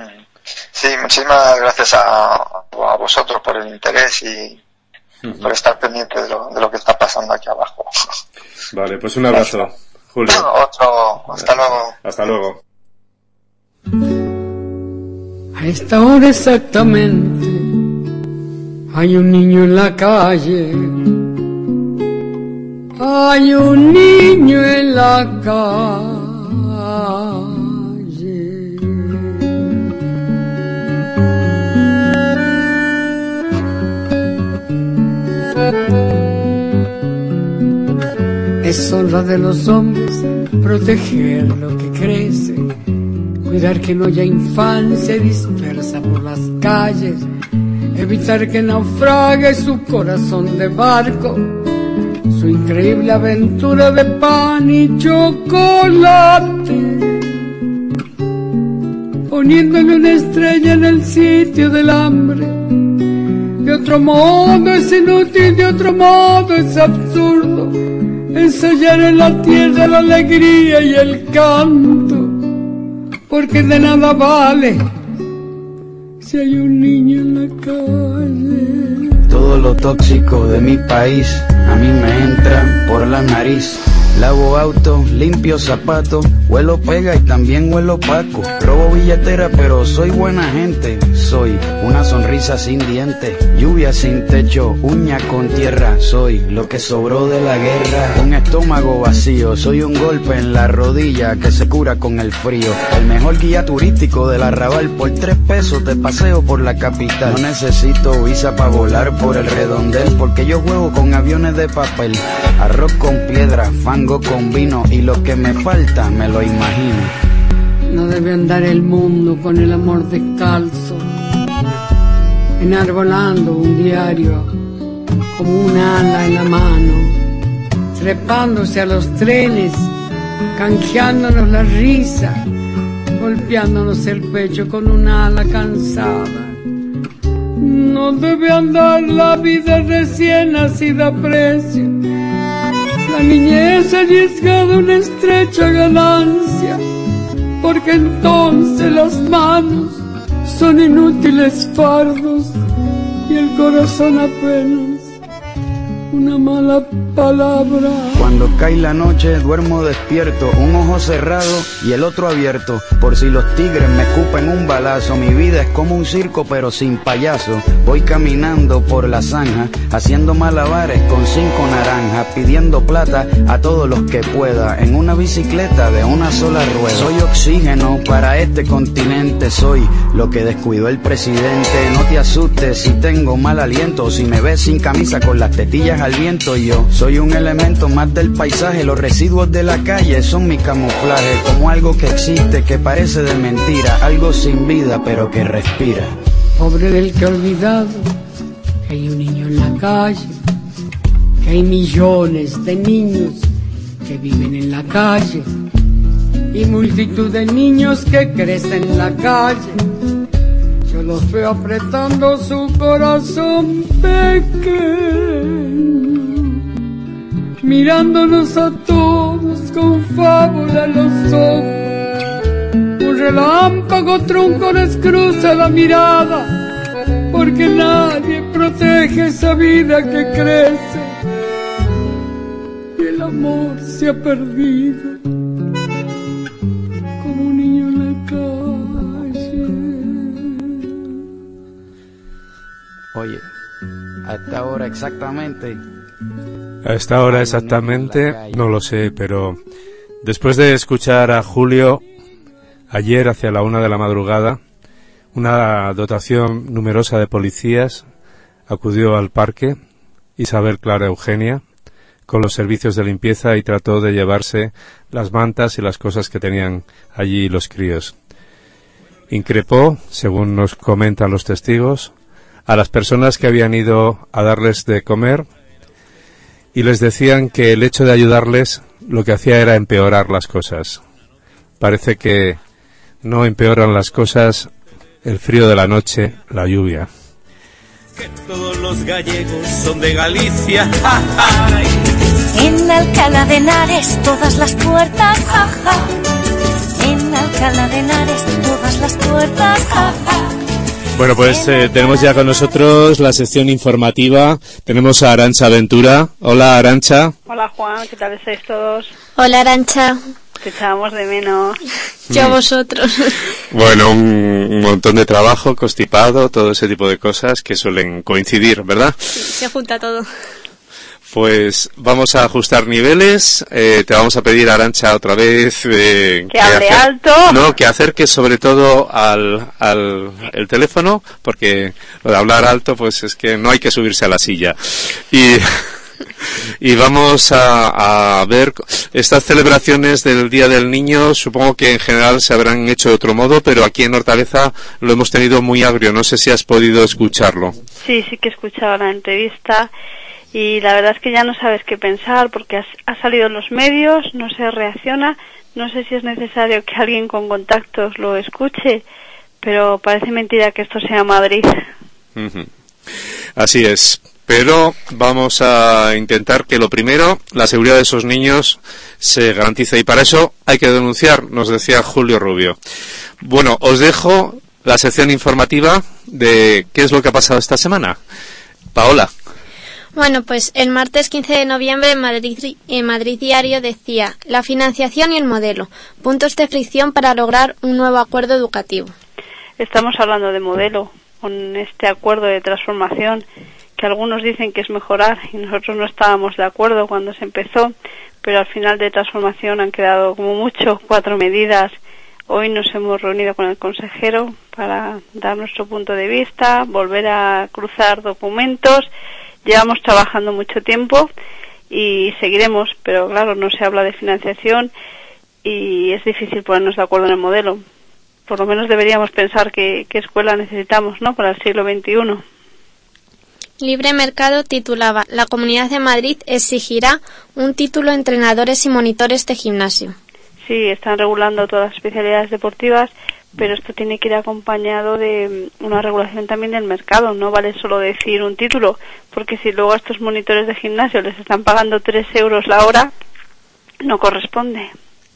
C: Sí, muchísimas gracias a, a vosotros por el interés y uh-huh. por estar pendiente de lo, de lo que está pasando aquí abajo.
A: Vale, pues un abrazo, gracias. Julio.
C: No, otro, hasta luego.
A: Hasta luego.
D: A esta hora exactamente hay un niño en la calle. Hay un niño en la calle. Es honra de los hombres proteger lo que crece, cuidar que no haya infancia dispersa por las calles, evitar que naufrague su corazón de barco, su increíble aventura de pan y chocolate, poniéndole una estrella en el sitio del hambre. De otro modo es inútil, de otro modo es absurdo ensayar en la tierra la alegría y el canto, porque de nada vale si hay un niño en la calle.
E: Todo lo tóxico de mi país a mí me entra por la nariz. Lavo auto, limpio zapatos, huelo pega y también huelo opaco. Robo billetera pero soy buena gente. Soy una sonrisa sin dientes, lluvia sin techo, uña con tierra. Soy lo que sobró de la guerra, un estómago vacío. Soy un golpe en la rodilla que se cura con el frío. El mejor guía turístico del Arrabal, por tres pesos te paseo por la capital. No necesito visa para volar por el redondel, porque yo juego con aviones de papel. Arroz con piedra, fango con vino, y lo que me falta me lo imagino.
D: No debe andar el mundo con el amor descalzo, enarbolando un diario como un ala en la mano, trepándose a los trenes, canjeándonos la risa, golpeándonos el pecho con un ala cansada. No debe andar la vida recién nacida a precio, la niñez arriesgada una estrecha ganancia, porque entonces las manos son inútiles fardos y el corazón apenas una mala palabra.
E: Cuando cae la noche duermo despierto, un ojo cerrado y el otro abierto, por si los tigres me escupen un balazo. Mi vida es como un circo pero sin payaso. Voy caminando por la zanja, haciendo malabares con cinco naranjas, pidiendo plata a todos los que pueda, en una bicicleta de una sola rueda. Soy oxígeno para este continente, soy lo que descuidó el presidente. No te asustes si tengo mal aliento, si me ves sin camisa con las tetillas al viento. Yo soy un elemento más del paisaje, los residuos de la calle son mi camuflaje, como algo que existe que parece de mentira, algo sin vida pero que respira.
D: Pobre del que ha olvidado que hay un niño en la calle, que hay millones de niños que viven en la calle y multitud de niños que crecen en la calle. Yo los veo apretando su corazón pequeño, mirándonos a todos con fábula en los ojos. Un relámpago tronco les cruza la mirada, porque nadie protege esa vida que crece y el amor se ha perdido como un niño en la calle.
E: Oye, a esta hora exactamente...
A: A esta hora exactamente no lo sé, pero después de escuchar a Julio ayer hacia la una de la madrugada, una dotación numerosa de policías acudió al parque, Isabel Clara Eugenia, con los servicios de limpieza y trató de llevarse las mantas y las cosas que tenían allí los críos. Increpó, según nos comentan los testigos, a las personas que habían ido a darles de comer y les decían que el hecho de ayudarles lo que hacía era empeorar las cosas. Parece que no empeoran las cosas el frío de la noche, la lluvia.
F: Que todos los gallegos son de Galicia.
G: En Alcalá de Henares todas las puertas, ja, ja. En Alcalá de Henares todas las puertas, ja, ja.
A: Bueno, pues eh, tenemos ya con nosotros la sección informativa. Tenemos a Arantxa Ventura. Hola, Arantxa.
H: Hola, Juan. ¿Qué tal estáis todos?
B: Hola, Arantxa.
H: Te echábamos de menos.
B: Yo a vosotros.
A: Bueno, un, un montón de trabajo, constipado, todo ese tipo de cosas que suelen coincidir, ¿verdad?
B: Sí, se junta todo.
A: Pues vamos a ajustar niveles. Eh, te vamos a pedir, Arantxa, otra vez eh,
H: que, que hable acer- alto.
A: No, que acerques sobre todo al, al el teléfono, porque lo de hablar alto, pues es que no hay que subirse a la silla. Y Y vamos a, a ver estas celebraciones del Día del Niño. Supongo que en general se habrán hecho de otro modo, pero aquí en Hortaleza lo hemos tenido muy agrio. No sé si has podido escucharlo.
H: Sí, sí que he escuchado la entrevista y la verdad es que ya no sabes qué pensar porque has, ha salido en los medios, no se reacciona. No sé si es necesario que alguien con contactos lo escuche, pero parece mentira que esto sea Madrid. Uh-huh.
A: Así es. Pero vamos a intentar que lo primero, la seguridad de esos niños se garantice y para eso hay que denunciar, nos decía Julio Rubio. Bueno, os dejo la sección informativa de qué es lo que ha pasado esta semana. Paola.
B: Bueno, pues el martes quince de noviembre en Madrid, en Madrid Diario decía la financiación y el modelo, puntos de fricción para lograr un nuevo acuerdo educativo.
H: Estamos hablando de modelo, con este acuerdo de transformación que algunos dicen que es mejorar y nosotros no estábamos de acuerdo cuando se empezó, pero al final de transformación han quedado como mucho cuatro medidas. Hoy nos hemos reunido con el consejero para dar nuestro punto de vista, volver a cruzar documentos. Llevamos trabajando mucho tiempo y seguiremos, pero claro, no se habla de financiación y es difícil ponernos de acuerdo en el modelo. Por lo menos deberíamos pensar qué, qué escuela necesitamos, ¿no?, para el siglo veintiuno.
B: Libre Mercado titulaba La Comunidad de Madrid exigirá un título a entrenadores y monitores de gimnasio.
H: Sí, están regulando todas las especialidades deportivas, pero esto tiene que ir acompañado de una regulación también del mercado. No vale solo decir un título, porque si luego a estos monitores de gimnasio les están pagando tres euros la hora, no corresponde.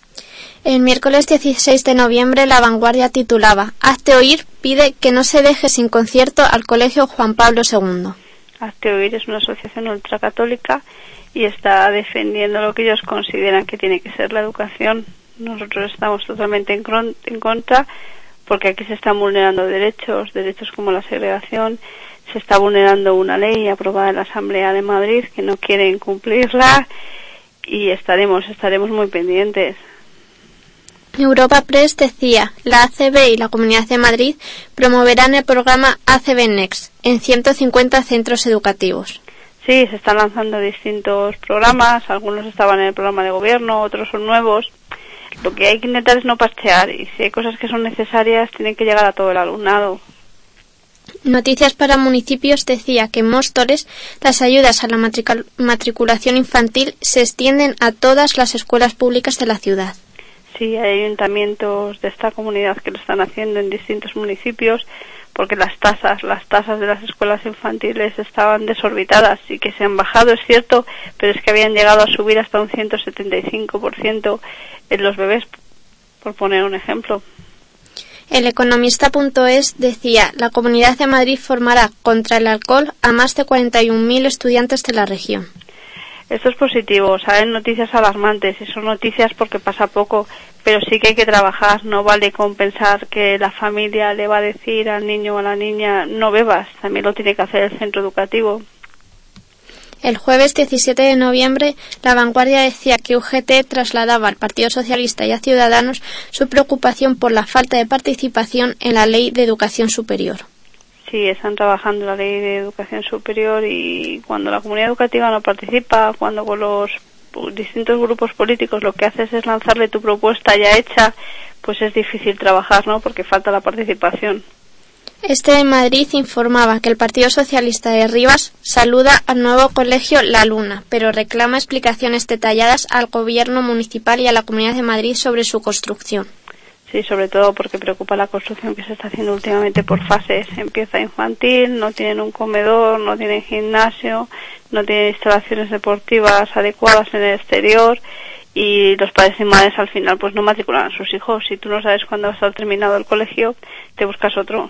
B: El miércoles dieciséis de noviembre La Vanguardia titulaba Hazte Oír pide que no se deje sin concierto al Colegio Juan Pablo segundo.
H: Hazte Oír es una asociación ultracatólica y está defendiendo lo que ellos consideran que tiene que ser la educación. Nosotros estamos totalmente en, cron- en contra porque aquí se están vulnerando derechos, derechos como la segregación, se está vulnerando una ley aprobada en la Asamblea de Madrid que no quieren cumplirla y estaremos, estaremos muy pendientes.
B: Europa Press decía, la A C B y la Comunidad de Madrid promoverán el programa A C B Next en ciento cincuenta centros educativos.
H: Sí, se están lanzando distintos programas, algunos estaban en el programa de gobierno, otros son nuevos. Lo que hay que intentar es no parchear y si hay cosas que son necesarias tienen que llegar a todo el alumnado.
B: Noticias para Municipios decía que en Móstoles las ayudas a la matricul- matriculación infantil se extienden a todas las escuelas públicas de la ciudad.
H: Sí, hay ayuntamientos de esta comunidad que lo están haciendo en distintos municipios porque las tasas, las tasas de las escuelas infantiles estaban desorbitadas y que se han bajado, es cierto, pero es que habían llegado a subir hasta un ciento setenta y cinco por ciento en los bebés, por poner un ejemplo.
B: El economista.es decía, la Comunidad de Madrid formará contra el alcohol a más de cuarenta y un mil estudiantes de la región.
H: Esto es positivo, salen noticias alarmantes y son noticias porque pasa poco, pero sí que hay que trabajar, no vale con pensar que la familia le va a decir al niño o a la niña no bebas, también lo tiene que hacer el centro educativo.
B: El jueves diecisiete de noviembre, La Vanguardia decía que U G T trasladaba al Partido Socialista y a Ciudadanos su preocupación por la falta de participación en la Ley de Educación Superior.
H: Sí, están trabajando la Ley de Educación Superior y cuando la comunidad educativa no participa, cuando con los distintos grupos políticos lo que haces es lanzarle tu propuesta ya hecha, pues es difícil trabajar, ¿no?, porque falta la participación.
B: Este de Madrid informaba que el Partido Socialista de Rivas saluda al nuevo colegio La Luna, pero reclama explicaciones detalladas al gobierno municipal y a la Comunidad de Madrid sobre su construcción.
H: Sí, sobre todo porque preocupa la construcción que se está haciendo últimamente por fases. Empieza infantil, no tienen un comedor, no tienen gimnasio, no tienen instalaciones deportivas adecuadas en el exterior y los padres y madres al final pues no matriculan a sus hijos. Si tú no sabes cuándo va a estar terminado el colegio, te buscas otro.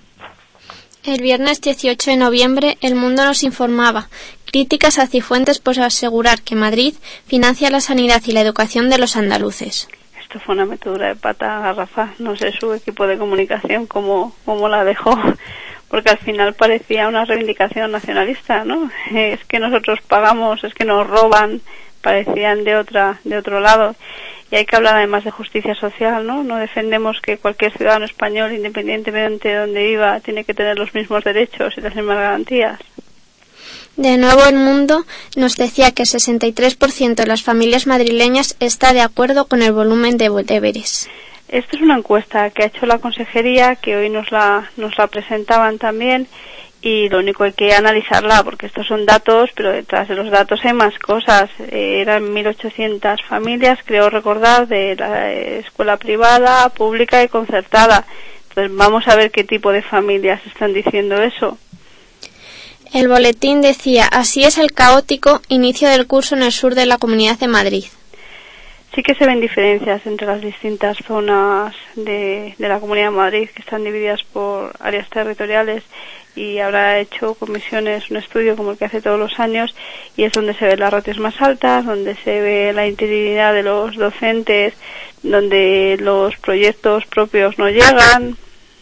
B: El viernes dieciocho de noviembre, El Mundo nos informaba críticas a Cifuentes por asegurar que Madrid financia la sanidad y la educación de los andaluces.
H: Esto fue una metedura de pata a Rafa, no sé su equipo de comunicación cómo, cómo la dejó, porque al final parecía una reivindicación nacionalista, ¿no? Es que nosotros pagamos, es que nos roban, parecían de otra, de otro lado. Y hay que hablar además de justicia social, ¿no? No defendemos que cualquier ciudadano español, independientemente de donde viva, tiene que tener los mismos derechos y las mismas garantías.
B: De Nuevo El Mundo nos decía que el sesenta y tres por ciento de las familias madrileñas está de acuerdo con el volumen de deberes.
H: Esto es una encuesta que ha hecho la consejería, que hoy nos la, nos la presentaban también, y lo único hay que analizarla, porque estos son datos, pero detrás de los datos hay más cosas. Eh, eran mil ochocientas familias, creo recordar, de la escuela privada, pública y concertada. Entonces vamos a ver qué tipo de familias están diciendo eso.
B: El boletín decía: así es el caótico inicio del curso en el sur de la Comunidad de Madrid.
H: Sí que se ven diferencias entre las distintas zonas de, de la Comunidad de Madrid, que están divididas por áreas territoriales, y habrá hecho comisiones un estudio como el que hace todos los años, y es donde se ven las ratios más altas, donde se ve la integridad de los docentes, donde los proyectos propios no llegan.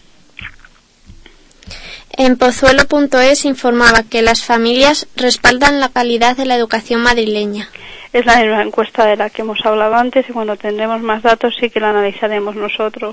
B: En Pozuelo punto es informaba que las familias respaldan la calidad de la educación madrileña.
H: Es la misma encuesta de la que hemos hablado antes, y cuando tendremos más datos sí que la analizaremos nosotros.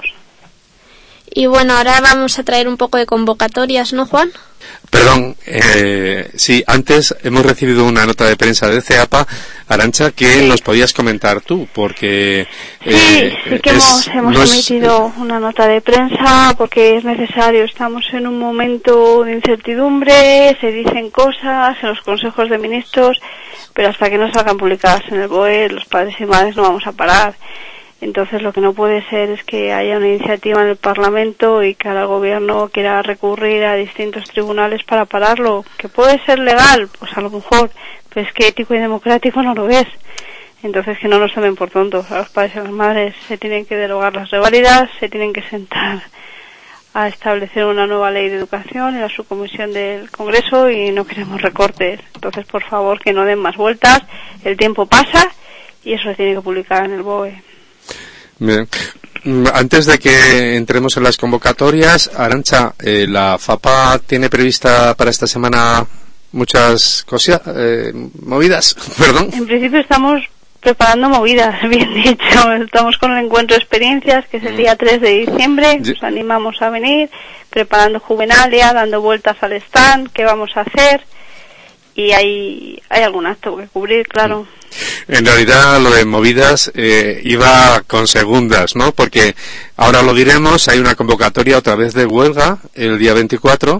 B: Y bueno, ahora vamos a traer un poco de convocatorias, ¿no, Juan?
A: Perdón, eh, sí, antes hemos recibido una nota de prensa de CEAPA, Arantxa, que sí nos podías comentar tú, porque...
H: Sí, eh, sí que es, hemos, hemos no emitido es... una nota de prensa porque es necesario. Estamos en un momento de incertidumbre, se dicen cosas en los consejos de ministros, pero hasta que no salgan publicadas en el B O E, los padres y madres no vamos a parar. Entonces lo que no puede ser es que haya una iniciativa en el Parlamento y que ahora el Gobierno quiera recurrir a distintos tribunales para pararlo. ¿Que puede ser legal? Pues a lo mejor, pero es que ético y democrático no lo es. Entonces que no nos tomen por tontos. A los padres y a las madres se tienen que derogar las reválidas, se tienen que sentar a establecer una nueva ley de educación en la subcomisión del Congreso, y no queremos recortes. Entonces, por favor, que no den más vueltas. El tiempo pasa y eso se tiene que publicar en el B O E.
A: Bien. Antes de que entremos en las convocatorias, Arantxa, eh, la FAPA tiene prevista para esta semana muchas cosas, eh, movidas, perdón.
H: En principio estamos preparando movidas, bien dicho. Estamos con el encuentro de experiencias, que es el día tres de diciembre. Nos animamos a venir, preparando Juvenalia, dando vueltas al stand, qué vamos a hacer, y hay, hay algún acto que cubrir, claro.
A: En realidad lo de movidas eh, iba con segundas, ¿no? Porque ahora lo diremos, hay una convocatoria otra vez de huelga el día veinticuatro,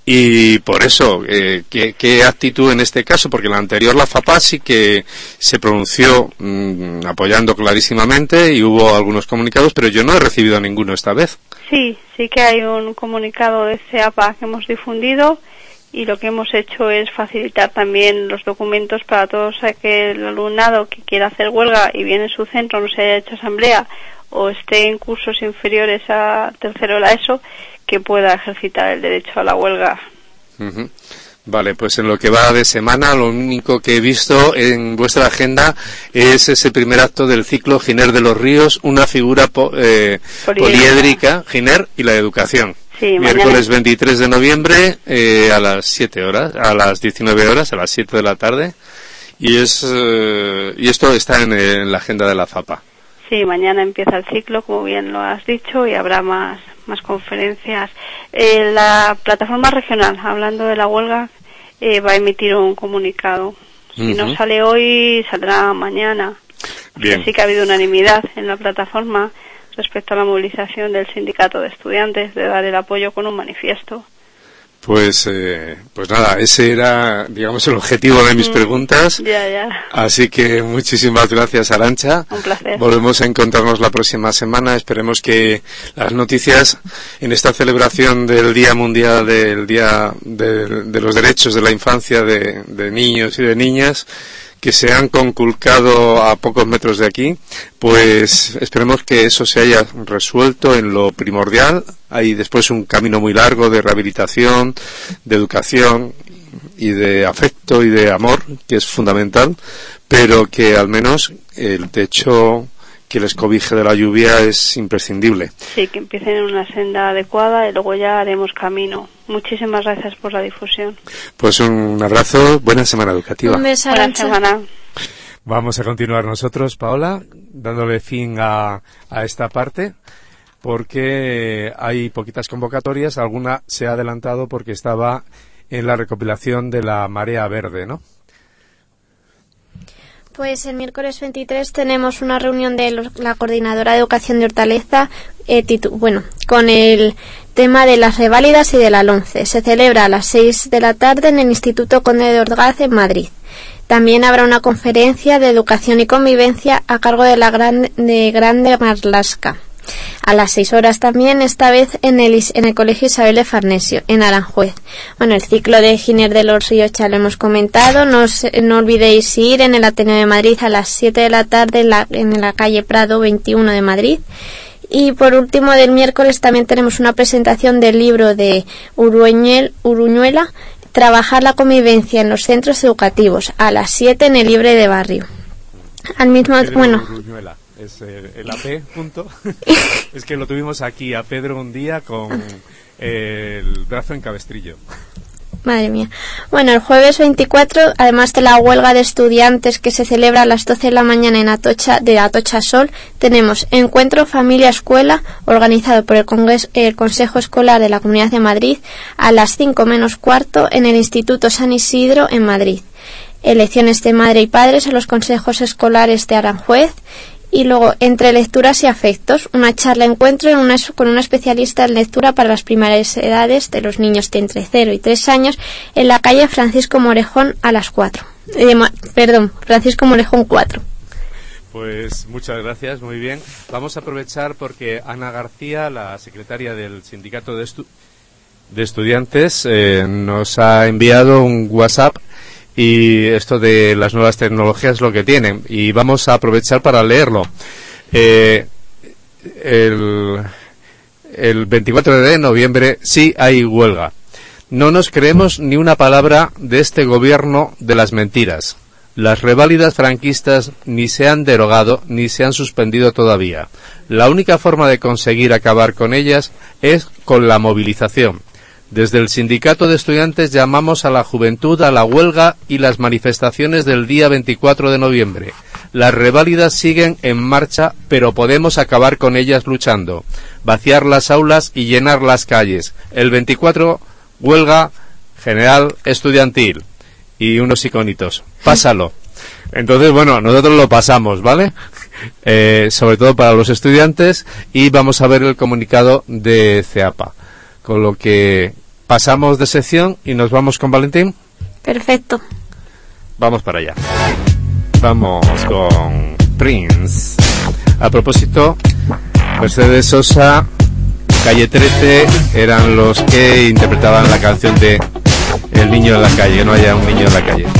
A: y por eso, eh, ¿qué, qué actitud en este caso? Porque la anterior, la FAPA, sí que se pronunció mmm, apoyando clarísimamente, y hubo algunos comunicados, pero yo no he recibido ninguno esta vez.
H: Sí, sí que hay un comunicado de CEAPA que hemos difundido, y lo que hemos hecho es facilitar también los documentos para todos aquel alumnado que quiera hacer huelga y viene en su centro, no se haya hecho asamblea o esté en cursos inferiores a tercero de la ESO, que pueda ejercitar el derecho a la huelga.
A: Uh-huh. Vale, pues en lo que va de semana, lo único que he visto en vuestra agenda es ese primer acto del ciclo Giner de los Ríos, una figura po, eh, poliédrica, Giner y la educación.
H: Sí,
A: miércoles
H: mañana.
A: veintitrés de noviembre eh, a las siete horas, a las diecinueve horas, a las siete de la tarde, y es eh, y esto está en, en la agenda de la FAPA.
H: Sí, mañana empieza el ciclo, como bien lo has dicho, y habrá más más conferencias. Eh, la plataforma regional, hablando de la huelga, eh, va a emitir un comunicado. Si uh-huh. no sale hoy, saldrá mañana.
A: Bien.
H: Así que ha habido unanimidad en la plataforma respecto a la movilización del sindicato de estudiantes, de dar el apoyo con un manifiesto.
A: Pues, eh, pues nada, ese era, digamos, el objetivo de mis mm, preguntas.
H: Ya, ya.
A: Así que muchísimas gracias, Arantxa.
H: Un placer.
A: Volvemos a encontrarnos la próxima semana. Esperemos que las noticias en esta celebración del Día Mundial del Día de, de los Derechos de la Infancia de, de niños y de niñas, que se han conculcado a pocos metros de aquí, pues esperemos que eso se haya resuelto en lo primordial. Hay después un camino muy largo de rehabilitación, de educación y de afecto y de amor, que es fundamental, pero que al menos el techo que les cobije de la lluvia es imprescindible.
H: Sí, que empiecen en una senda adecuada y luego ya haremos camino. Muchísimas gracias por la difusión.
A: Pues un abrazo, buena semana educativa.
B: Un beso,
H: buena semana.
A: Vamos a continuar nosotros, Paola, dándole fin a, a esta parte, porque hay poquitas convocatorias. Alguna se ha adelantado porque estaba en la recopilación de la Marea Verde, ¿no?
B: Pues el miércoles veintitrés tenemos una reunión de los, la Coordinadora de Educación de Hortaleza, eh, titu, bueno, con el tema de las reválidas y de la LOMCE. Se celebra a las seis de la tarde en el Instituto Conde de Orgaz en Madrid. También habrá una conferencia de educación y convivencia a cargo de la Gran, de Grande Marlaska. A las seis horas también, esta vez en el, en el Colegio Isabel de Farnesio, en Aranjuez. Bueno, el ciclo de Giner de los Ríos ya lo hemos comentado. No, os, no olvidéis ir en el Ateneo de Madrid a las siete de la tarde en la, en la calle Prado veintiuno de Madrid. Y por último, del miércoles también tenemos una presentación del libro de Uruñuel, Uruñuela, Trabajar la convivencia en los centros educativos, a las siete en el Libre de Barrio. Al mismo
A: Pedro
B: bueno.
A: Uruñuela, es el, el A P, punto. Es que lo tuvimos aquí a Pedro un día con eh, el brazo en cabestrillo.
B: Madre mía. Bueno, el jueves veinticuatro, además de la huelga de estudiantes que se celebra a las doce de la mañana en Atocha, de Atocha Sol, tenemos Encuentro Familia Escuela, organizado por el, Congreso, el Consejo Escolar de la Comunidad de Madrid, a las cinco menos cuarto en el Instituto San Isidro en Madrid. Elecciones de madre y padres en los consejos escolares de Aranjuez. Y luego, entre lecturas y afectos, una charla encuentro en una, con una especialista en lectura para las primeras edades de los niños de entre cero y tres años en la calle Francisco Morejón a las cuatro. Eh, perdón, Francisco Morejón cuatro.
A: Pues muchas gracias, muy bien. Vamos a aprovechar porque Ana García, la secretaria del Sindicato de, estu de Estudiantes, eh, nos ha enviado un WhatsApp. Y esto de las nuevas tecnologías es lo que tienen. Y vamos a aprovechar para leerlo. Eh, el, el veinticuatro de noviembre sí hay huelga. No nos creemos ni una palabra de este gobierno de las mentiras. Las reválidas franquistas ni se han derogado ni se han suspendido todavía. La única forma de conseguir acabar con ellas es con la movilización. Desde el Sindicato de Estudiantes llamamos a la juventud a la huelga y las manifestaciones del día veinticuatro de noviembre. Las reválidas siguen en marcha, pero podemos acabar con ellas luchando. Vaciar las aulas y llenar las calles. El veinticuatro, huelga general estudiantil. Y unos iconitos. Pásalo. Entonces, bueno, nosotros lo pasamos, ¿vale? Eh, sobre todo para los estudiantes, y vamos a ver el comunicado de CEAPA. Con lo que pasamos de sección y nos vamos con Valentín.
B: Perfecto.
A: Vamos para allá. Vamos con Prince. A propósito, Mercedes Sosa, Calle trece eran los que interpretaban la canción de El niño en la calle, no haya un niño en la calle.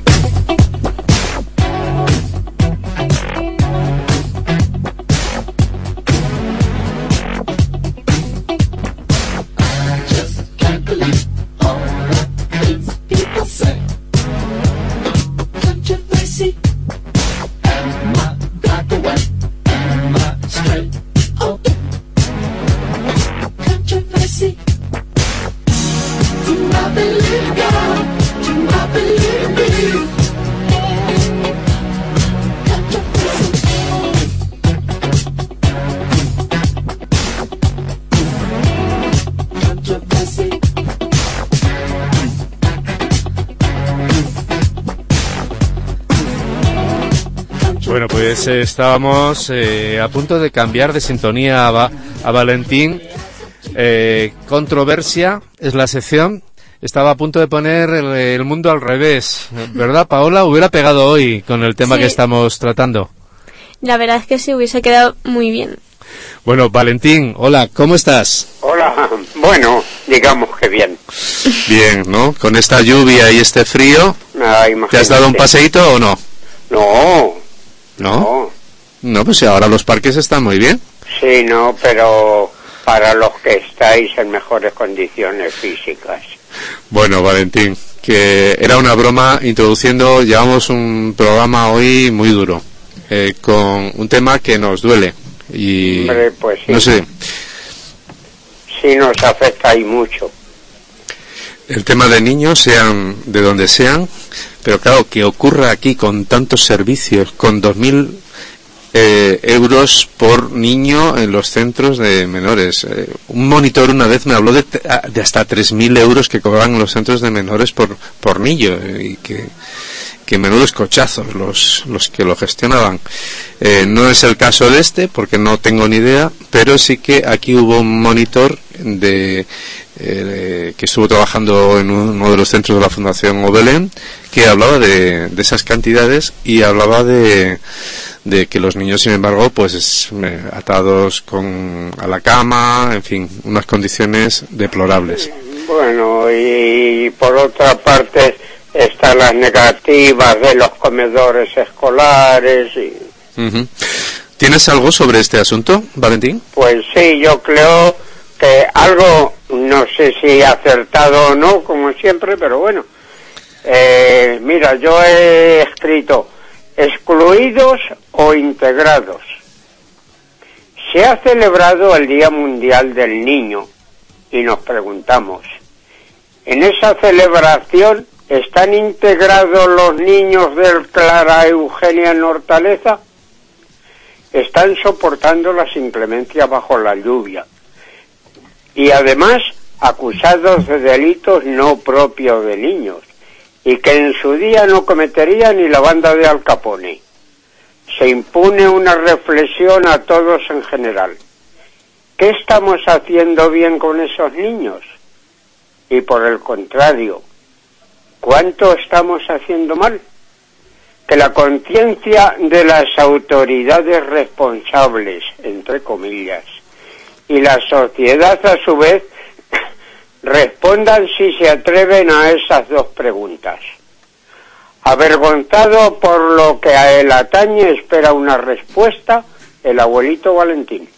A: Bueno, pues eh, estábamos eh, a punto de cambiar de sintonía a, Va a Valentín. Eh, controversia es la sección. Estaba a punto de poner el, el mundo al revés, ¿verdad, Paola? Hubiera pegado hoy con el tema sí. que estamos tratando.
B: La verdad es que sí, hubiese quedado muy bien.
A: Bueno, Valentín, hola, ¿cómo estás?
I: Hola, bueno, digamos que bien.
A: Bien, ¿no? Con esta lluvia y este frío,
I: ah,
A: ¿te has dado un paseíto o no?
I: No.
A: ¿No? No, no pues sí, ahora los parques están muy bien.
I: Sí, no, pero para los que estáis en mejores condiciones físicas.
A: Bueno, Valentín, que era una broma introduciendo, llevamos un programa hoy muy duro, eh, con un tema que nos duele. Y
I: Hombre, pues sí.
A: No sé.
I: Sí nos afecta y mucho.
A: El tema de niños, sean de donde sean, pero claro, que ocurra aquí con tantos servicios, con dos mil eh, euros por niño en los centros de menores. Eh, un monitor una vez me habló de, de hasta tres mil euros que cobran los centros de menores por, por niño, eh, y que, que menudos cochazos los, los que lo gestionaban. Eh, no es el caso de este, porque no tengo ni idea, pero sí que aquí hubo un monitor de... Eh, que estuvo trabajando en uno de los centros de la Fundación Obelén, que hablaba de, de esas cantidades y hablaba de, de que los niños, sin embargo, pues eh, atados con a la cama, en fin, unas condiciones deplorables.
I: Bueno, y por otra parte están las negativas de los comedores escolares. Y...
A: Uh-huh. ¿Tienes algo sobre este asunto, Valentín?
I: Pues sí, yo creo que algo, no sé si acertado o no, como siempre, pero bueno. Eh, mira, yo he escrito excluidos o integrados. Se ha celebrado el Día Mundial del Niño y nos preguntamos, ¿en esa celebración están integrados los niños del Clara Eugenia en Hortaleza? Están soportando las inclemencias bajo la lluvia y además acusados de delitos no propios de niños y que en su día no cometería ni la banda de Al Capone. Se impone una reflexión a todos en general. ¿Qué estamos haciendo bien con esos niños? Y por el contrario, ¿cuánto estamos haciendo mal? Que la conciencia de las autoridades responsables, entre comillas, y la sociedad a su vez respondan si se atreven a esas dos preguntas. Avergonzado por lo que a él atañe, espera una respuesta el abuelito Valentín.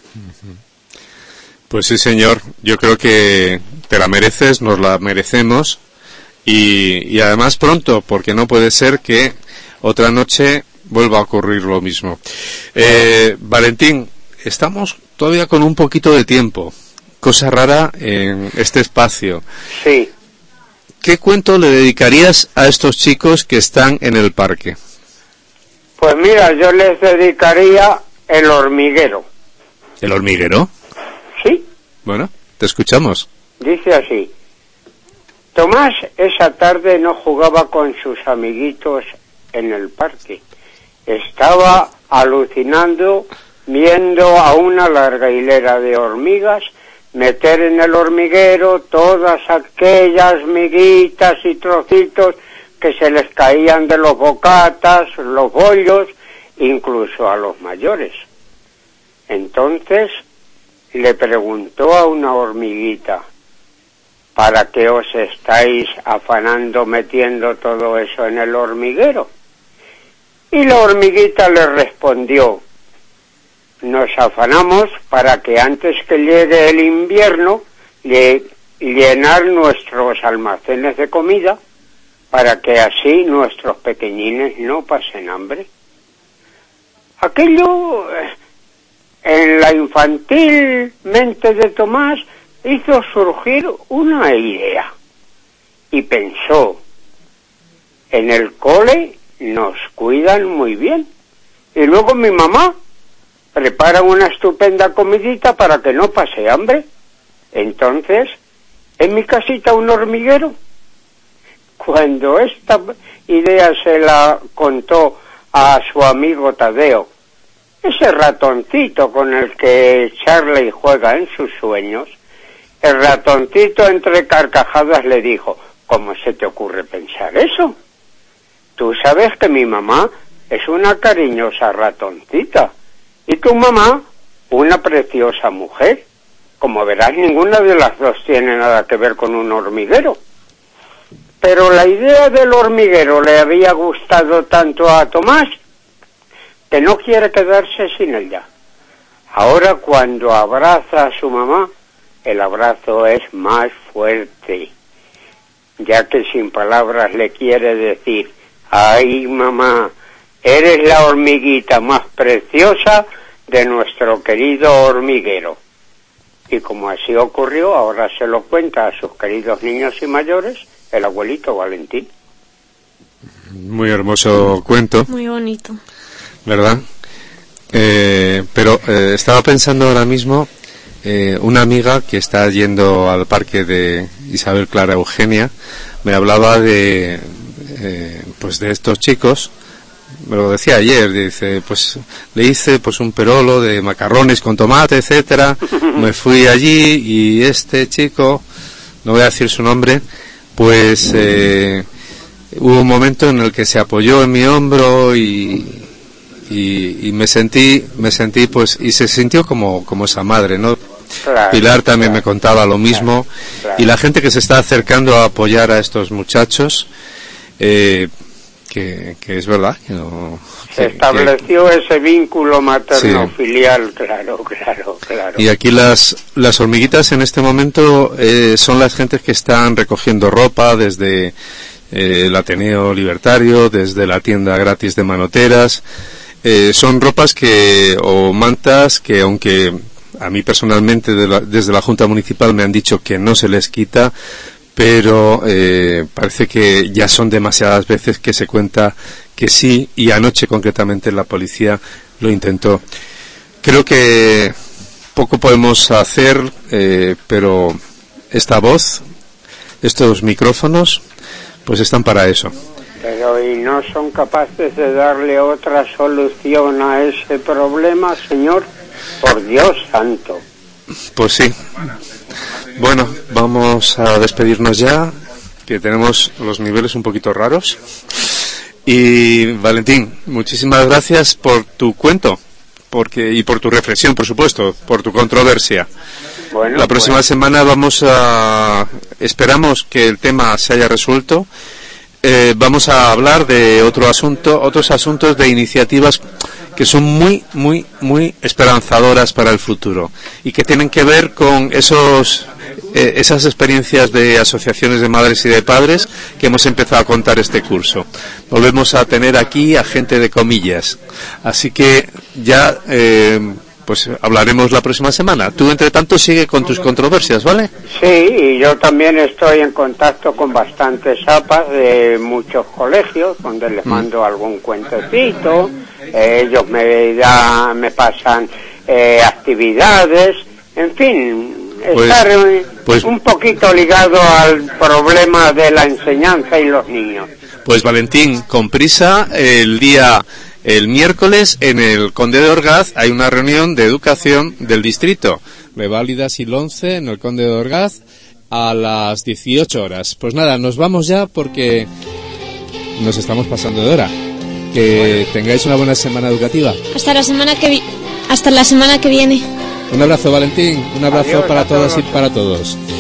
A: Pues sí, señor, yo creo que te la mereces, nos la merecemos, y, y además pronto, porque no puede ser que otra noche vuelva a ocurrir lo mismo. Eh, Valentín, estamos todavía con un poquito de tiempo, cosa rara en este espacio.
I: Sí.
A: ¿Qué cuento le dedicarías a estos chicos que están en el parque?
I: Pues mira, yo les dedicaría El hormiguero.
A: ¿El hormiguero?
I: Sí.
A: Bueno, te escuchamos.
I: Dice así: Tomás esa tarde no jugaba con sus amiguitos en el parque. Estaba alucinando viendo a una larga hilera de hormigas meter en el hormiguero todas aquellas miguitas y trocitos que se les caían de los bocatas, los bollos, incluso a los mayores. Entonces le preguntó a una hormiguita: ¿para qué os estáis afanando metiendo todo eso en el hormiguero? Y la hormiguita le respondió: nos afanamos para que antes que llegue el invierno le, llenar nuestros almacenes de comida para que así nuestros pequeñines no pasen hambre. Aquello en la infantil mente de Tomás hizo surgir una idea y pensó: en el cole nos cuidan muy bien y luego mi mamá prepara una estupenda comidita para que no pase hambre. Entonces, en mi casita un hormiguero. Cuando esta idea se la contó a su amigo Tadeo, ese ratoncito con el que Charlie juega en sus sueños, el ratoncito entre carcajadas le dijo: ¿cómo se te ocurre pensar eso? Tú sabes que mi mamá es una cariñosa ratoncita y tu mamá una preciosa mujer. Como verás, ninguna de las dos tiene nada que ver con un hormiguero. Pero la idea del hormiguero le había gustado tanto a Tomás que no quiere quedarse sin ella. Ahora, cuando abraza a su mamá, el abrazo es más fuerte, ya que sin palabras le quiere decir: ay, mamá, eres la hormiguita más preciosa de nuestro querido hormiguero. Y como así ocurrió, ahora se lo cuenta a sus queridos niños y mayores el abuelito Valentín.
A: Muy hermoso cuento.
B: Muy bonito.
A: ¿Verdad? Eh, pero eh, estaba pensando ahora mismo, eh, una amiga que está yendo al parque de Isabel Clara Eugenia me hablaba de, eh, pues de estos chicos. Me lo decía ayer, dice, pues le hice pues un perolo de macarrones con tomate, etcétera. Me fui allí y este chico, no voy a decir su nombre, pues eh, hubo un momento en el que se apoyó en mi hombro y, y, y me sentí, me sentí pues, y se sintió como, como esa madre, ¿no? Claro, Pilar también claro, me contaba lo mismo, claro, claro. Y la gente que se está acercando a apoyar a estos muchachos, eh, Que, que es verdad que no,
I: se que, estableció que, ese vínculo materno-filial, sí. claro, claro, claro.
A: Y aquí las las hormiguitas en este momento eh, son las gentes que están recogiendo ropa desde eh, el Ateneo Libertario, desde la tienda gratis de manoteras. Eh, son ropas que o mantas que, aunque a mí personalmente de la, desde la Junta Municipal me han dicho que no se les quita, pero eh, parece que ya son demasiadas veces que se cuenta que sí, y anoche concretamente la policía lo intentó. Creo que poco podemos hacer, eh, pero esta voz, estos micrófonos, pues están para eso.
I: Pero ¿y no son capaces de darle otra solución a ese problema, señor? Por Dios santo.
A: Pues sí. Bueno, vamos a despedirnos ya, que tenemos los niveles un poquito raros. Y Valentín, muchísimas gracias por tu cuento, porque y por tu reflexión, por supuesto, por tu controversia. Bueno, la próxima pues... semana vamos a, esperamos que el tema se haya resuelto. Eh, vamos a hablar de otro asunto, otros asuntos de iniciativas que son muy, muy, muy esperanzadoras para el futuro y que tienen que ver con esos, eh, esas experiencias de asociaciones de madres y de padres que hemos empezado a contar este curso. Volvemos a tener aquí a gente de comillas, así que ya eh, pues hablaremos la próxima semana. Tú, entre tanto, sigue con tus controversias, ¿vale?
I: Sí, y yo también estoy en contacto con bastantes A P As de muchos colegios, donde les mando mm. algún cuentecito, eh, ellos me da, me pasan eh, actividades, en fin, pues, estar pues, un poquito ligado al problema de la enseñanza y los niños.
A: Pues Valentín, con prisa, el día... El miércoles en el Conde de Orgaz hay una reunión de educación del distrito. Reválidas y el once en el Conde de Orgaz a las dieciocho horas. Pues nada, nos vamos ya porque nos estamos pasando de hora. Que bueno. Tengáis una buena semana educativa.
B: Hasta la semana que vi- hasta la semana que viene.
A: Un abrazo, Valentín. Un abrazo Adiós, para todas y para todos.